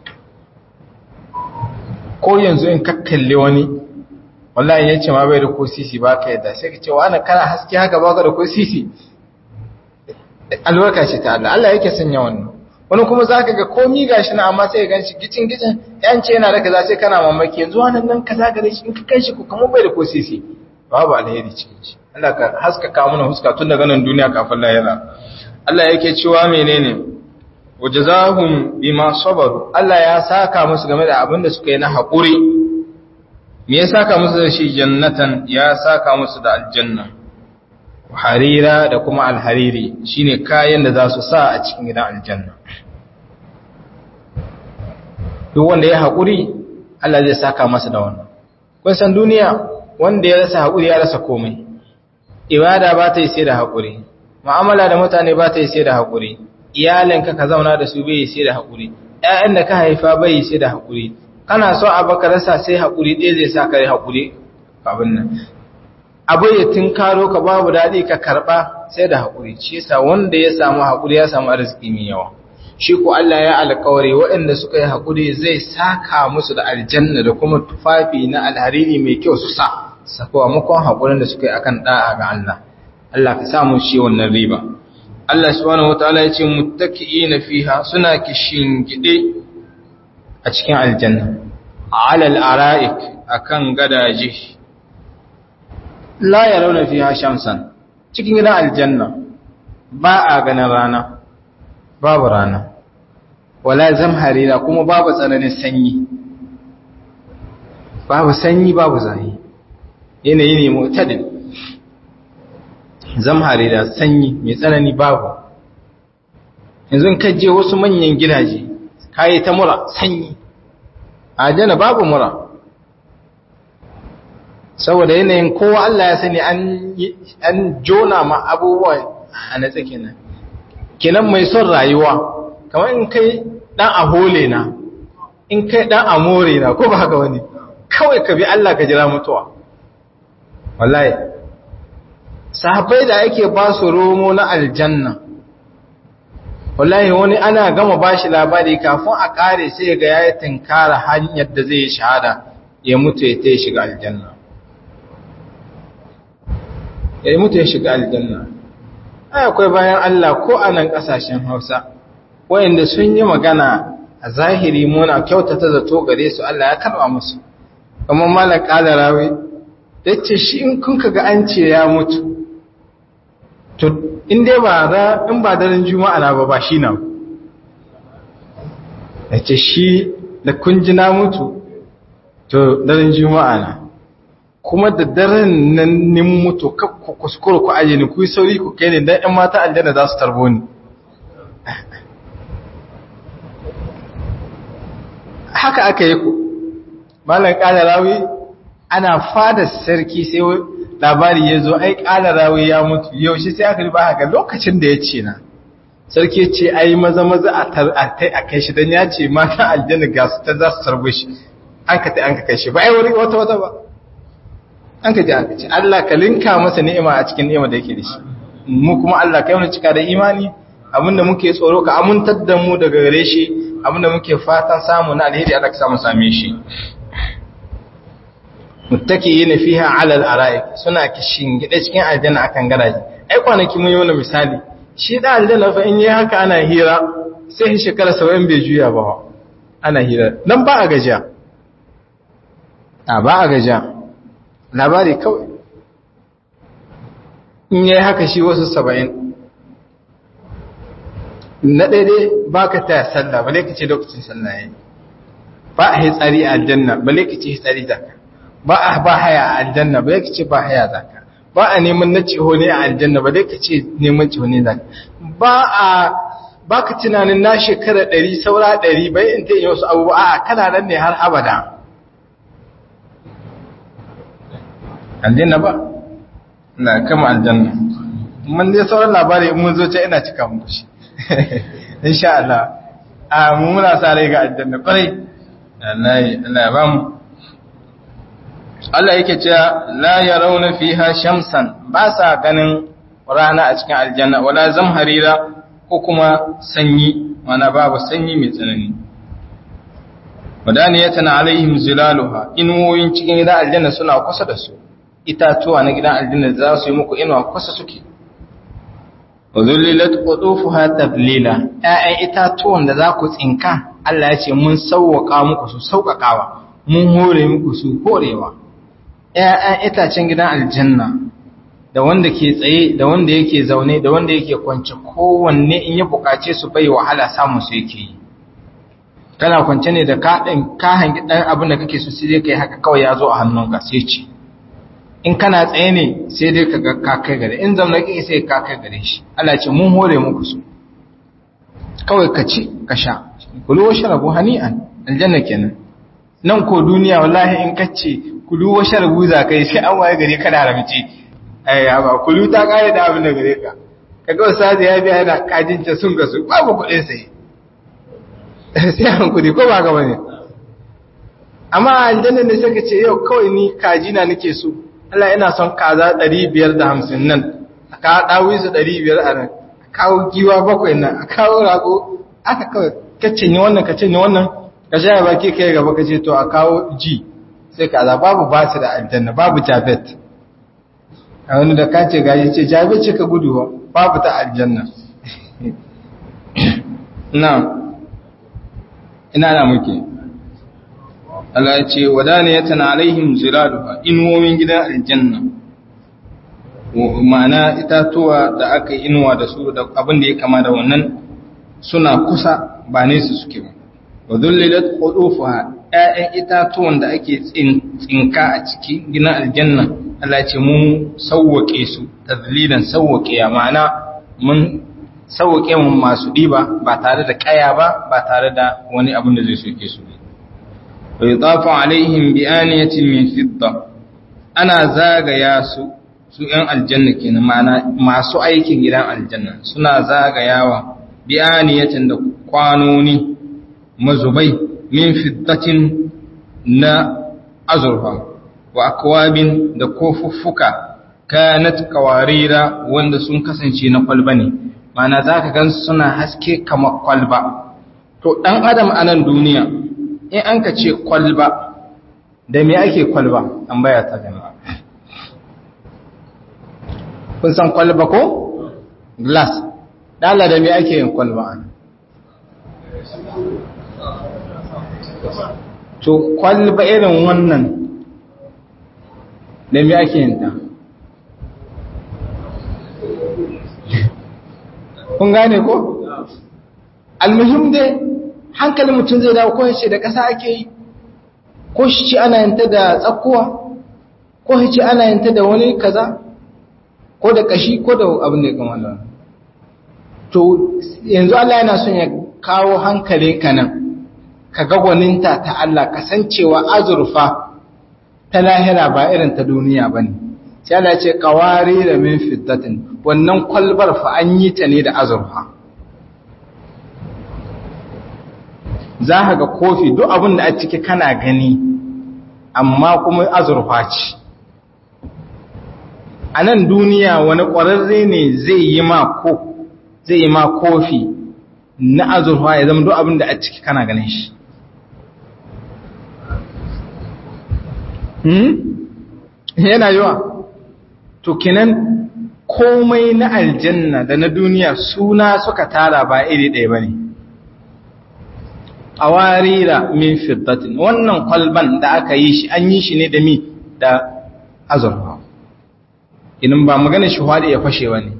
Ko yanzu in kakkalle wani, wallahi ya ce ma bai da ko sisi ba ka yadda, sai ka ce wa ana kana haske haka ba ka da ko sisi. Albarka ce ta Allah, Allah yake sanya wannan. Wani kuma za ka ga komi gashi na amma sai ya gan shi gicin yan ce yana da kaza sai kana mamaki yanzu wannan nan kaza gare shi in ka kai shi ko kamar bai da ko sisi, babu alheri cikin shi. Allah ka haskaka mana huska tun daga nan duniya kafin lahira. Allah yake cewa menene wajazahum bima sabaru, Allah ya saka musu game da abin da suka yi na haƙuri. Me ya saka musu da shi? Jannatan, ya saka musu da aljanna, harira da kuma alhariri, shine kayan da za su sa a cikin gidan aljanna. Duk wanda ya haƙuri Allah zai saka masa da wannan. Kun san duniya wanda ya rasa haƙuri ya rasa komai. Ibada ba ta yi sai da haƙuri, mu'amala da mutane ba ta yi sai da haƙuri, iyalinka ka zauna da su bai yi sai da haƙuri, ƴaƴan da ka haifa bai yi sai da haƙuri. Kana so a baka rasa sai haƙuri ɗaya zai sa ka yi haƙuri abin nan. Abu ya tinkaro ka babu daɗi ka karɓa sai da haƙuri. Shi yasa wanda ya samu haƙuri ya samu arziki mai yawa. Shi ko Allah ya alƙawari waɗanda suka yi haƙuri zai saka musu da aljanna da kuma tufafi na alhariri mai kyau su sa, sakamakon haƙurin da suka yi akan ɗa'a ga Allah. Allah ka samu shi wannan riba. Allah subhanahu wataala ya ce muttaki'ina fiha, suna kishingide a cikin aljanna, alal ara'ik, akan gadaje. La yarawna fiha shamsan, cikin gidan aljanna ba a ganin rana, babu rana, wala zamharira, kuma babu tsananin sanyi, babu sanyi babu zafi, yanayi ne mu'tadil. zamharira sanyi mai tsanani babu. Yanzu ka je wasu manyan gidaje kayi ta mura sanyi, a aljanna babu mura, saboda yanayin kowa Allah ya sani an jona ma abubuwa a na kenan. Kenan mai son rayuwa kamar in kai dan ahole na, in kai dan amore na, ko ba haka wani, kawai ka bi Allah ka jira mutuwa. Wallahi sahabbai da ake ba su romo na aljanna, wallahi wani ana gama bashi labari kafin a kare sai ga yayi tinkara hanyar da zai shahada ya mutu ya tayi shiga aljanna. Ya mutu ya shiga aljanna. Ai akwai bayan Allah ko a nan kasashen Hausa wayanda sun yi magana a zahiri muna kyautata zato gare su, Allah ya karba musu. Kamar Malam Kalarawi yace shi in kun kaga an ce ya mutu to in dai ba daren juma'a na ba shi na, yace shi da kun ji na mutu to daren juma'a na, kuma da daren nan nin mutu ku kuskure ku aje ni ku yi sauri ku kai ni dan ƴan mata aljanna za su tarbo ni. Haka aka yi ku Malam Kalarawi ana fada sarki sai labari ya zo ai Kalarawi ya mutu, yaushe sai aka riba haka lokacin da ya ce na sarki ya ce ai maza a kai shi dan ya ce mata aljanna ga su ta za su tarbo shi, an ka kai shi ba ai wani wata ba, an ka ce Allah ka linka masa ni'ima a cikin ni'ima da yake da shi. Mu kuma Allah kai mu cika da imani, abinda muke tsoro ka amintar da mu daga gare shi, abinda muke fatan samu na alheri Allah ka samu same shi. Muttaqiyina fiha 'ala al-ara'ik, suna kishin gida cikin aljanna akan garaji. Ai kwanaki mun yi wannan misali, shi da aljanna fa in yi haka ana hira sai shekara 70 bai juya ba, ana hira dan ba a gajiya, ba a gajiya, labari kawai. In yi haka shi wasu 70 na daidai ba ka taya sallah bale ka ce lokacin sallah yayi, ba a yi tsari a aljanna bale ka ce tsari zaka, ba a ba haya a aljanna bale ka ce ba haya zaka, ba a neman na ciho ne a aljanna bale ka ce neman ciho ne zaka, ba ka tunanin na shekara 100 saura 100 bai in ta yi wasu abubuwa, a kana nan ne har abada. Aljanna ba na kama aljanna, mun dai sauran labari in mun zo ce ina cika muku shi insha Allah. Mu muna sa rai ga aljanna kwarai, Allah ya ba mu. Allah yake cewa la yarawna fiha shamsan, ba sa ganin rana a cikin aljanna, wala zamharira ko kuma sanyi, mana babu sanyi mai tsanani. Wadaniyatan alaihim zilaluha, inuwoyin cikin gidan aljanna suna kusa da su, itatuwa na gidan aljanna za su yi muku inuwa kusa suke. Wazullilat qutufuha tadlila, ƴaƴan itatuwan da za ku tsinka Allah ya ce mun sauwaka muku su sauƙaƙawa, mun hore muku su horewa. ƴaƴan itacen gidan aljanna da wanda ke tsaye da wanda yake zaune da wanda yake kwance, kowanne in ya buƙace su bai wahala samun su yake yi. Kana kwance ne da ka hangi ɗan abin da kake so sai dai kai haka kawai ya zo a hannunka sai ce. In kana tsaye ne sai dai ka kai gare, in zaune kake sai ka kai gare shi. Allah ce mun hore muku su, kawai ka ci ka sha, kulu wa sharabu hani'an, aljanna kenan. Nan ko duniya wallahi in kace kulu wa sharabu za kai sai an waye gare kana haramci. Ai ba kulu ta kare da abin da gare ka, kaga ustazi ya biya yana kajinta sun gasu babu kuɗin sai sai an kudi ko ba ga bane. Amma aljanna ne sai ka ce yau kawai ni kaji na nake so, Allah yana son kaza 550 nan, a kawo ɗawisu 500 a nan, a kawo giwa 7 nan, a kawo rago, aka kawai ka cinye wannan ka sha baki kai gaba ka ce to a kawo ji sai kaza. Babu basu da aljanna, babu jabet. A wani da ka ce gaji ce jabet ce ka gudu babu ta aljanna. ina na muke. Allah ya ce wadaniyatan alaihim zilaluha, inuwomin gidan aljanna, ma'ana itatuwa da aka yi inuwa da su da abin da ya kama da wannan suna kusa ba nesa suke ba. Wa dhullilat qutufuha, ƴaƴan itatuwan da ake tsinka a cikin gidan aljanna Allah ce mun sauwake su tazlilan sauwake ya ma'ana mun sauwake mun masu diba ba tare da kaya ba tare da wani abin da zai soke su wa yutafu alaihim bi aniyatin min fidda ana zagaya su ƴan aljanna kenan ma'ana masu aikin gidan aljanna suna zagayawa bi aniyatin da kwanoni mazubai min fiddatin na azurfa wa akwabin da kofuffuka kanat kawarira wanda sun kasance na kwalba ne mana zaka gan suna haske kamar kwalba to dan adam a nan duniya in an ka ce kwalba da me ake kwalba tambaya ta jama'a kun san kwalba ko glass dala da me ake yin kwalba to kwalba irin wannan da me ake yin ta kun gane ko almuhim dai hankalin mutum zai dawo ko shi da ƙasa ake yi ko shi ana yanta da tsakkuwa ko shi ana yanta da wani kaza ko da kashi ko da abin da ya kama da to yanzu Allah yana son ya kawo hankalinka nan ka ga gwaninta ta Allah kasancewa azurfa ta lahira ba irin ta duniya ba ne sai Allah ce kawari da min fiddatin wannan kwalbar fa an yi ta ne da azurfa za ka ga kofi duk abin da a ciki kana gani amma kuma azurfa ce a nan duniya wani ƙwararre ne zai yi ma kofi na azurfa ya zama duk abin da a ciki kana ganin shi yana yiwa to kenan komai na aljanna da na duniya suna suka tara ba iri ɗaya ba ne awarira min fiddatin wannan kwalban da aka yi shi an yi shi ne da mi da azurfa idan ba magana shi hwadi ya fashe wani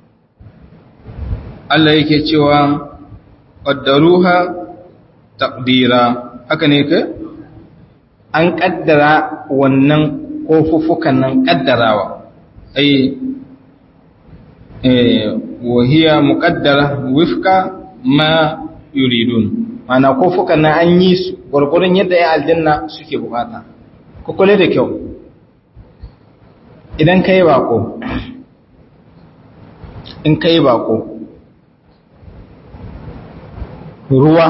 Allah yake cewa qaddaruha taqdira haka ne ka an kaddara wannan kofuffukan nan kaddarawa ai wa hiya muqaddara wifqa ma yuridun mana kofuffukan nan an yi su gurgurun yadda ya aljanna suke bukata ku kula da kyau idan kai bako in kai bako ruwa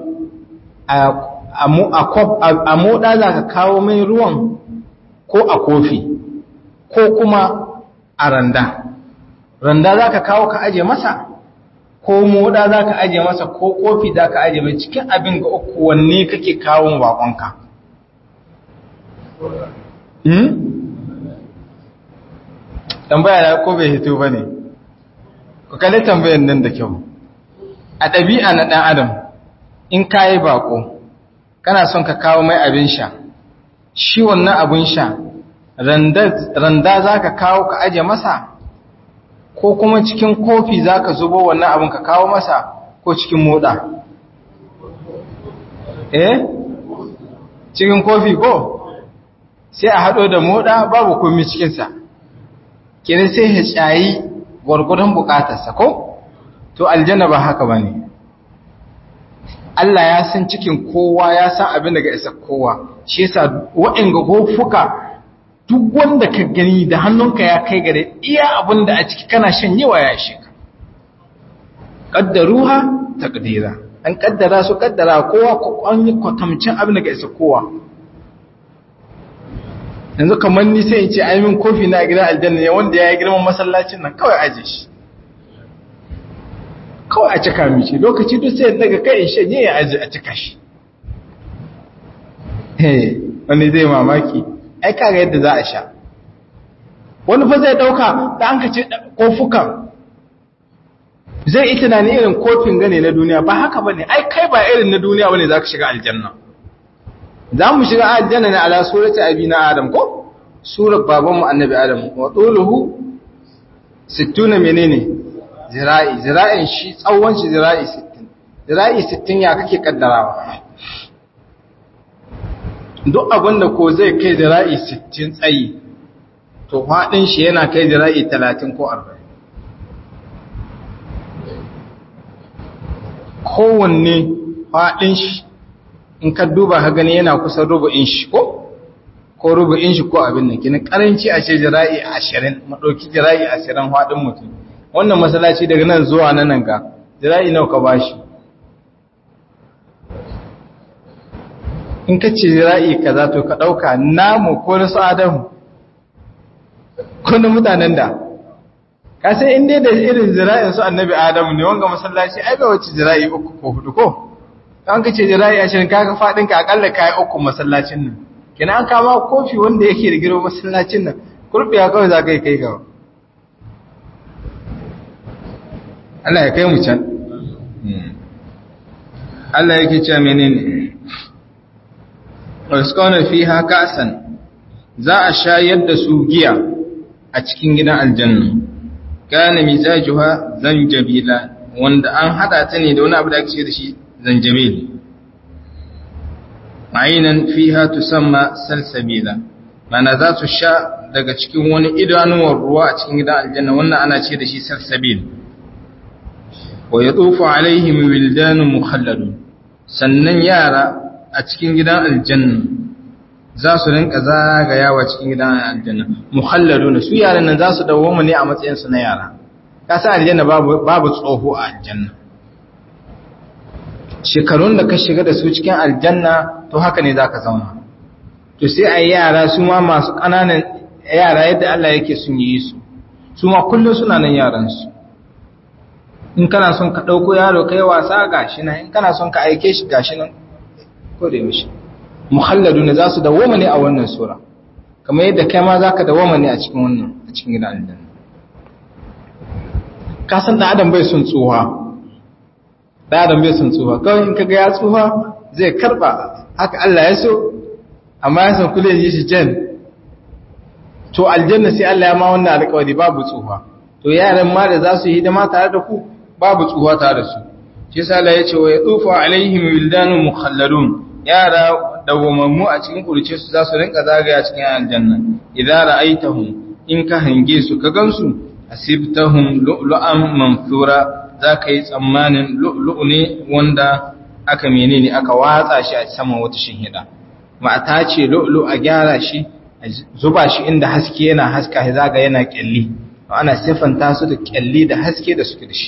a moda za ka kawo mai ruwan ko a kofi ko kuma a randa za ka kawo ka aje masa ko moda za ka aje masa ko kofi za ka aje mai cikin abin ga uku wanne kake kawo bakonka tambaya da ko bai hito ba ne ku kalli tambayan nan da kyau a ɗabi'a na ɗan adam in ka yi bako kana son ka kawo mai abin sha shi wannan abin sha randa za ka kawo ka aje masa ko kuma cikin kofi za ka zubo wannan abin ka kawo masa ko cikin moda cikin kofi ko sai a haɗo da moda babu komi cikinsa kenan sai ya tsayi gwargwadon bukatarsa ko to aljanna ba haka ba ne Allah ya san cikin kowa ya san abin daga isa kowa shi yasa wa'anga gofuka duk wanda ka gani da hannunka ya kai gare iya abin da a ciki kana shan yawa ya shi ka qaddaruha taqdira an kaddara su kaddara kowa ko an yi kwatamcin abin daga isa kowa yanzu kamar ni sai in ce ai min kofi na gidan aljanna ne wanda ya yi girman masallacin nan kawai aje shi kawai a cika mishi lokaci duk sai daga kai in shanye ya aje a cika shi wani zai mamaki ai kaga yadda za a sha wani fa zai dauka da an kace kofukan zai yi tunani irin kofin gane na duniya ba haka bane ai kai ba irin na duniya bane zaka shiga aljanna za mu shiga aljanna ne ala surati abina adam ko surar babanmu annabi adam wa tuluhu 60 menene zira'in shi tsawon shi zira'i 60 ya kake kaddarawa duk abinda ko zai kai zira'i 60 tsayi to faɗin shi yana kai zira'i 30 ko 40. kowanne faɗin shi in ka duba ka gani yana kusan rubu'in shi ko rubu'in shi ko abin nan kina karanci a ce jira'i 20 madauki jira'i 20 faɗin mutum. Wannan masallaci daga nan zuwa nan ga jira'i nawa ka bashi? In ka ce jira'i kaza to ka dauka namu ko na su Adamu ko na mutanen da ka sai in dai da irin jira'in su annabi Adamu ne wanga masallaci ai bai wuce jira'i 3 ko 4 ko an ka ce jira'i 20 kaga fadin ka akalla kai 3 masallacin nan kina an kama kofi wanda yake da girman masallacin nan kurbiya kawai za kai kai gaba. Allah ya kai mu can. Allah yake cewa menene waskana fiha ka'san za a shayar da su giya a cikin gidan aljanna kana mizajuha zanjabila wanda an hada ta ne da wani abu da ake ce da shi zanjabil ainan fiha tusamma salsabila mana za su sha daga cikin wani idanuwar ruwa a cikin gidan aljanna wannan ana ce da shi salsabil wa yatufu alaihim wildanun mukhalladun sannan yara a cikin gidan aljanna za su rinka zagayawa cikin gidan aljanna mukhalladuna su yaran nan za su dawo ne a matsayin su na yara ka sa aljanna babu tsoho a aljanna shekarun da ka shiga da su cikin aljanna to haka ne zaka zauna to sai ai yara su ma masu kananan yara yadda Allah yake sun yi su ma kullun suna nan yaran su in kana son ka dauko yaro kai wasa gashi nan in kana son ka aike shi gashi nan ko da mishi mukhalladuna za su dawoma ne a wannan sura kamar yadda kai ma zaka dawoma ne a cikin wannan a cikin gidan aljanna ka san da adam bai son tsuha da adam bai son tsuha kawai in kaga ya tsuha zai karba haka Allah ya so amma ya san kullun yi shi jan to aljanna sai Allah ya ma wannan alƙawari babu tsuha to yaran ma da za su yi hidima tare da ku babu tsuha tare da su shi yasa Allah ya ce wa yadufu alaihim wildanun mukhalladun yara dawwamammu a cikin kurce su za su rinka zagaya cikin aljanna idan ra'aitahum in ka hange su ka gansu asibtahum lu'lu'an manthura zaka yi tsammanin lu'lu'u ne wanda aka menene aka watsa shi a saman wata shinhida ma'ata ce lu'lu a gyara shi zuba shi inda haske yana haska shi zaga yana kyalli ana sifanta su da kyalli da haske da suke da shi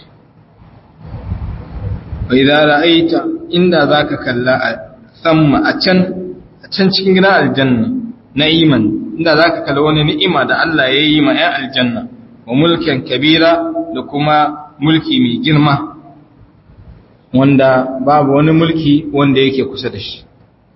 wa idza ra'aita inda zaka kalla a samma a can cikin gidan aljanna na'iman inda zaka kalla wani ni'ima da Allah ya yi ma 'yan aljanna wa mulkin kabira da kuma mulki mai girma wanda babu wani mulki wanda yake kusa da shi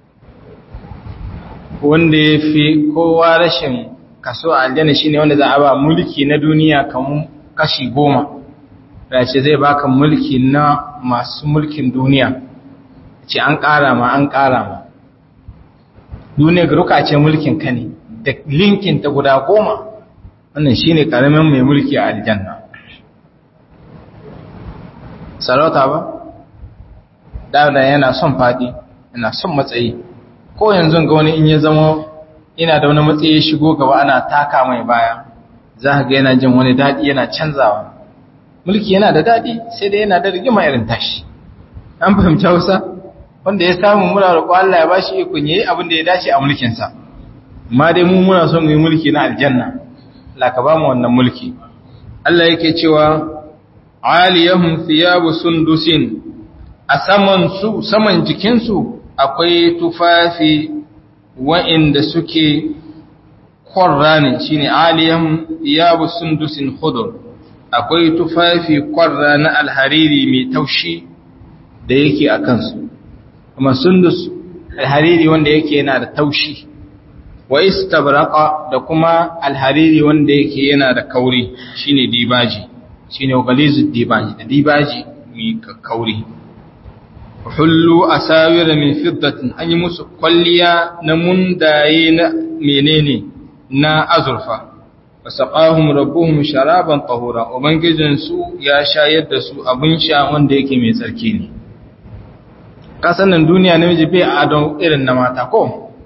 wanda ya fi kowa rashin kaso a aljanna shine wanda za a ba mulki na duniya kamar kashi 10 da ce zai baka mulki na masu mulkin duniya ce an ƙara ma duniya garuka ce mulkin ka ne da linkin ta guda 10 wannan shine karamin mai mulki a aljanna sarauta ba da yana son fadi yana son matsayi ko yanzu ga wani in ya zama ina da wani matsayi ya shigo gaba ana taka mai baya za ka ga yana jin wani daɗi yana canzawa mulki yana da daɗi sai dai yana da rigima irin tashi an fahimci Hausa wanda ya samu muna roƙo Allah ya bashi ikon yayi abin da ya dace a mulkin sa amma dai mu muna son mu yi mulki na aljanna Allah ka ba mu wannan mulki Allah yake cewa aliyahum thiyabu sundusin a saman jikinsu akwai tufafi wa'inda suke kwarra ne shine aliyahum thiyabu sundusin khudur akwai tufafi kwarra na alhariri mai taushi da yake a kansu kuma sundus alhariri wanda yake yana da taushi wa istabraqa da kuma alhariri wanda yake yana da kauri shine dibaji shine galizud dibaji da dibaji mai kauri hullu asawira min fiddatin an yi musu kwalliya na mundaye na menene na azurfa fasaqahum rabbuhum sharaban tahura ubangijin su ya shayar da su abin sha wanda yake mai tsarki ne kasan nan duniya namiji bai adon irin na mata ko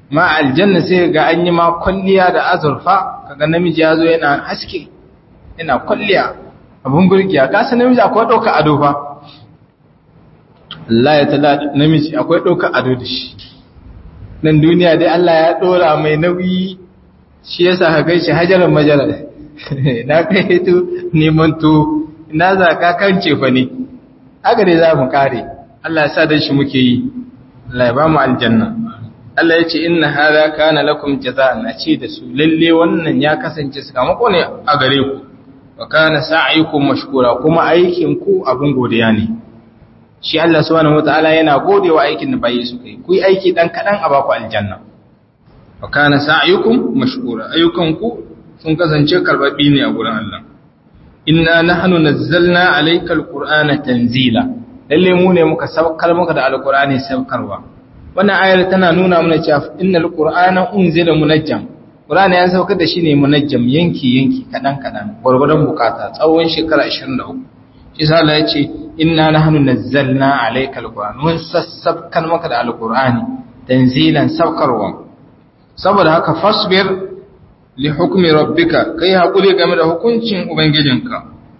ma aljanna sai ga an yi ma kwalliya da azurfa kaga namiji ya zo yana haske yana kwalliya abun burgiya ka san namiji akwai ɗauka ado fa Allah ya tala namiji akwai ɗauka ado da shi nan duniya dai Allah ya ɗora mai nauyi shi yasa ka gaishe hajaran majalar na kai to neman to ina za ka kance fa ne haka dai za mu kare Allah ya sa dan shi muke yi Allah ya ba mu aljanna Allah ya ce inna hadha kana lakum jazaa'an ce da su lalle wannan ya kasance sakamako ne a gare ku wa kana sa'yukum mashkura kuma aikin ku abun godiya ne shi Allah subhanahu wataala yana godewa aikin da bayi suka yi ku yi aiki dan kadan a baku aljanna wa kana sa'yukum mashkura ayyukan ku sun kasance karbabbi ne a gurin Allah inna nahnu nazzalna alayka alqur'ana tanzila lalle mu ne muka saukar maka da alqur'ani saukarwa wannan ayar tana nuna mana cewa innal qur'ana unzila munajjam qur'ani ya saukar da shi ne munajjam yanki kadan gurgurdan bukata tsawon shekara 23 shi sa Allah ya ce inna nahnu nazzalna alayka alqur'ana mun sassabkan maka da alqur'ani tanzilan saukarwa saboda haka fasbir li hukmi rabbika kai hakuri game da hukuncin ubangijinka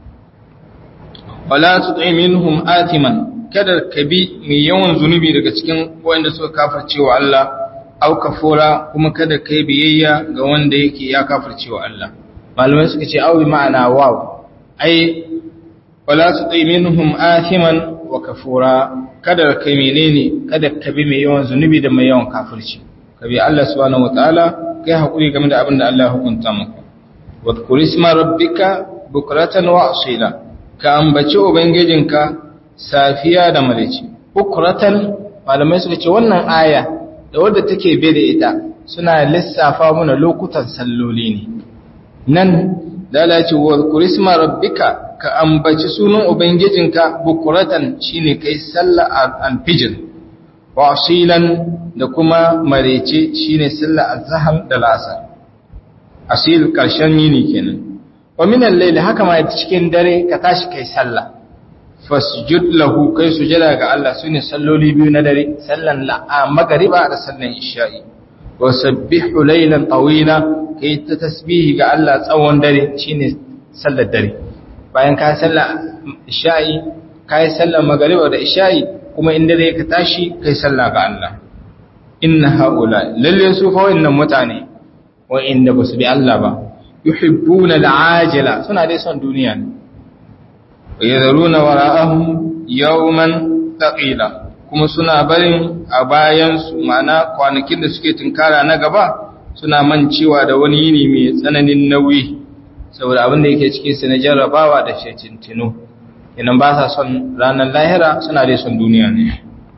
wala tuti minhum atiman kada ka bi mai yawan zunubi daga cikin wanda suka kafircewa Allah au kafura kuma kada kai biyayya ga wanda yake ya kafircewa Allah malamai suka ce au bi ma'ana waw ai wala tuti minhum athiman wa kafura kada kai menene kada ka bi mai yawan zunubi da mai yawan kafirci ka bi Allah subhanahu wataala kai hakuri game da abin da Allah ya hukunta maka wadhkur isma rabbika bukratan wa asila ka ambaci ubangijinka safiya da marici bukratan malamai suka ce wannan aya da wadda take bai da ita suna lissafa mana lokutan salloli ne nan da Allah ya ce wadhkur isma rabbika ka ambaci sunan ubangijinka bukratan shine kai sallar al-fajr wa asilan da kuma marece shine sallar azhar da al'asr asil karshen yini kenan wa min al-layl haka ma cikin dare ka tashi kai sallah fasjud lahu kai sujada ga Allah sune salloli biyu na dare sallan magriba da sallan isha'i wa sabbihu laylan tawila kai ta tasbihi ga Allah tsawon dare shine sallar dare bayan ka sallar isha'i kai sallar magriba da isha'i kuma in dare ka tashi kai sallah ga Allah inna haula lalle su fa wannan mutane wa inda basu bi Allah ba yuhibbuna al'ajila suna dai son duniya ne yadharuna wara'ahum yawman thaqila kuma suna barin a bayan su ma'ana kwanakin da suke tunkara na gaba suna mancewa da wani yini mai tsananin nauyi saboda abin da yake cikin su na jarrabawa da shecintino idan ba sa son ranar lahira suna dai son duniya ne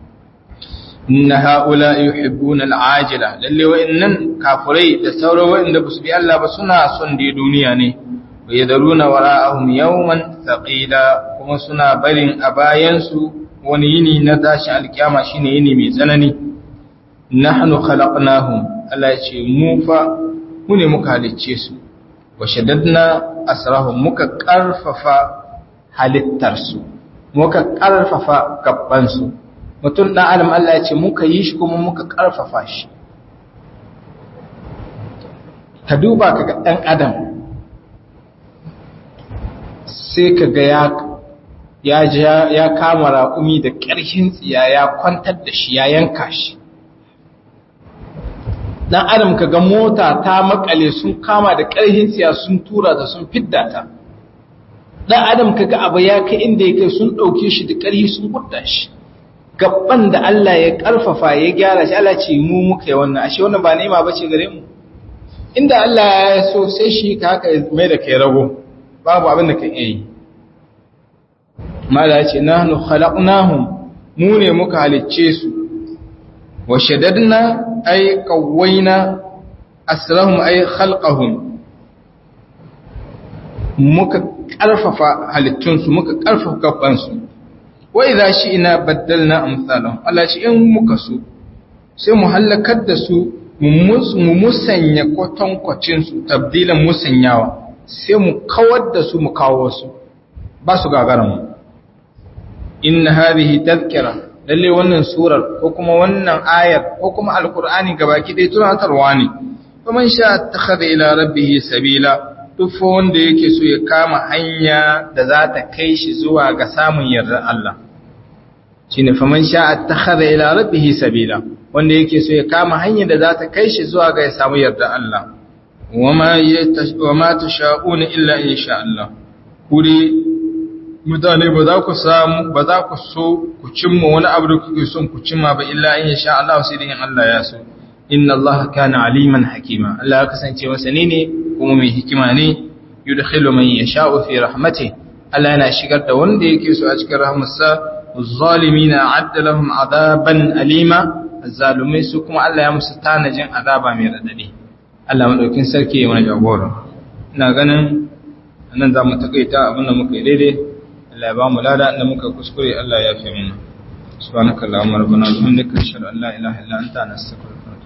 inna haula yuhibbuna al'ajila lalle wa'annan kafirai da sauran wa'anda ba su bi Allah ba suna son dai duniya ne wa yadaruna wara'ahum yawman thaqila kuma suna barin a bayan su wani yini na tashi alkiyama shine yini mai tsanani nahnu khalaqnahum Allah ya ce mu ne muka halicce su wa shaddadna asrahum muka karfafa halittarsu muka karfafa gabbansu mutum ɗan adam Allah ya ce muka yi shi kuma muka ƙarfafa shi ka duba ka ga ɗan adam sai ka ga ya kama raƙumi da ƙarfin tsiya ya kwantar da shi ya yanka shi ɗan adam ka ga mota ta makale sun kama da ƙarfin tsiya sun tura ta sun fidda ta ɗan adam ka ga abu ya kai inda ya kai sun ɗauke shi da ƙarfi sun gudda shi gaban da Allah ya karfafa ya gyara shi Allah ce mu muka yi wannan ashe wannan ba ni'ima bace gare mu inda Allah ya so sai shi ka haka mai da kai rago babu abin da kan yi mala ce nahnu khalaqnahum mu ne muka halicce su wa shaddadna ay qawwayna asrahum ay khalqahum muka karfafa halittunsu muka karfafa gabansu wai za shi ina baddalna amsalan Allah shi in muka so sai mu halakar da su mu musanya kwatankwacin su tabdilan musanyawa sai mu kawar da su mu kawo su ba su gagaran mu inna hadhihi tadhkira lalle wannan surar ko kuma wannan ayar ko kuma alqur'ani gabaki dai tunatarwa ne faman sha attakhadha ila rabbih sabila duk wanda yake so ya kama hanya da za ta kai shi zuwa ga samun yardar Allah shine faman sha attakhadha ila rabbih sabila wanda yake so ya kama hanya da za ta kai shi zuwa ga ya samu yardar Allah wama tasha'una illa in sha Allah kuri mutane ba za ku so ku cimma wani abu da kuke son ku cimma ba illa in sha Allah sai dai in Allah ya so inna Allah kana aliman hakima Allah ya kasance masani ne kuma mai hikima ne yudkhilu man yasha'u fi rahmatihi Allah yana shigar da wanda yake so a cikin rahmarsa zalimina adda lahum adaban alima azzalumai su kuma Allah ya musu tanajin azaba mai radadi Allah madaukin sarki ya mana jagora ina ganin nan za mu takaita abinda muka yi daidai Allah ya ba mu lada inda muka kuskure Allah ya fi mana subhanakallahumma rabbana wa bihamdika ashhadu an la ilaha illa anta astaghfiruka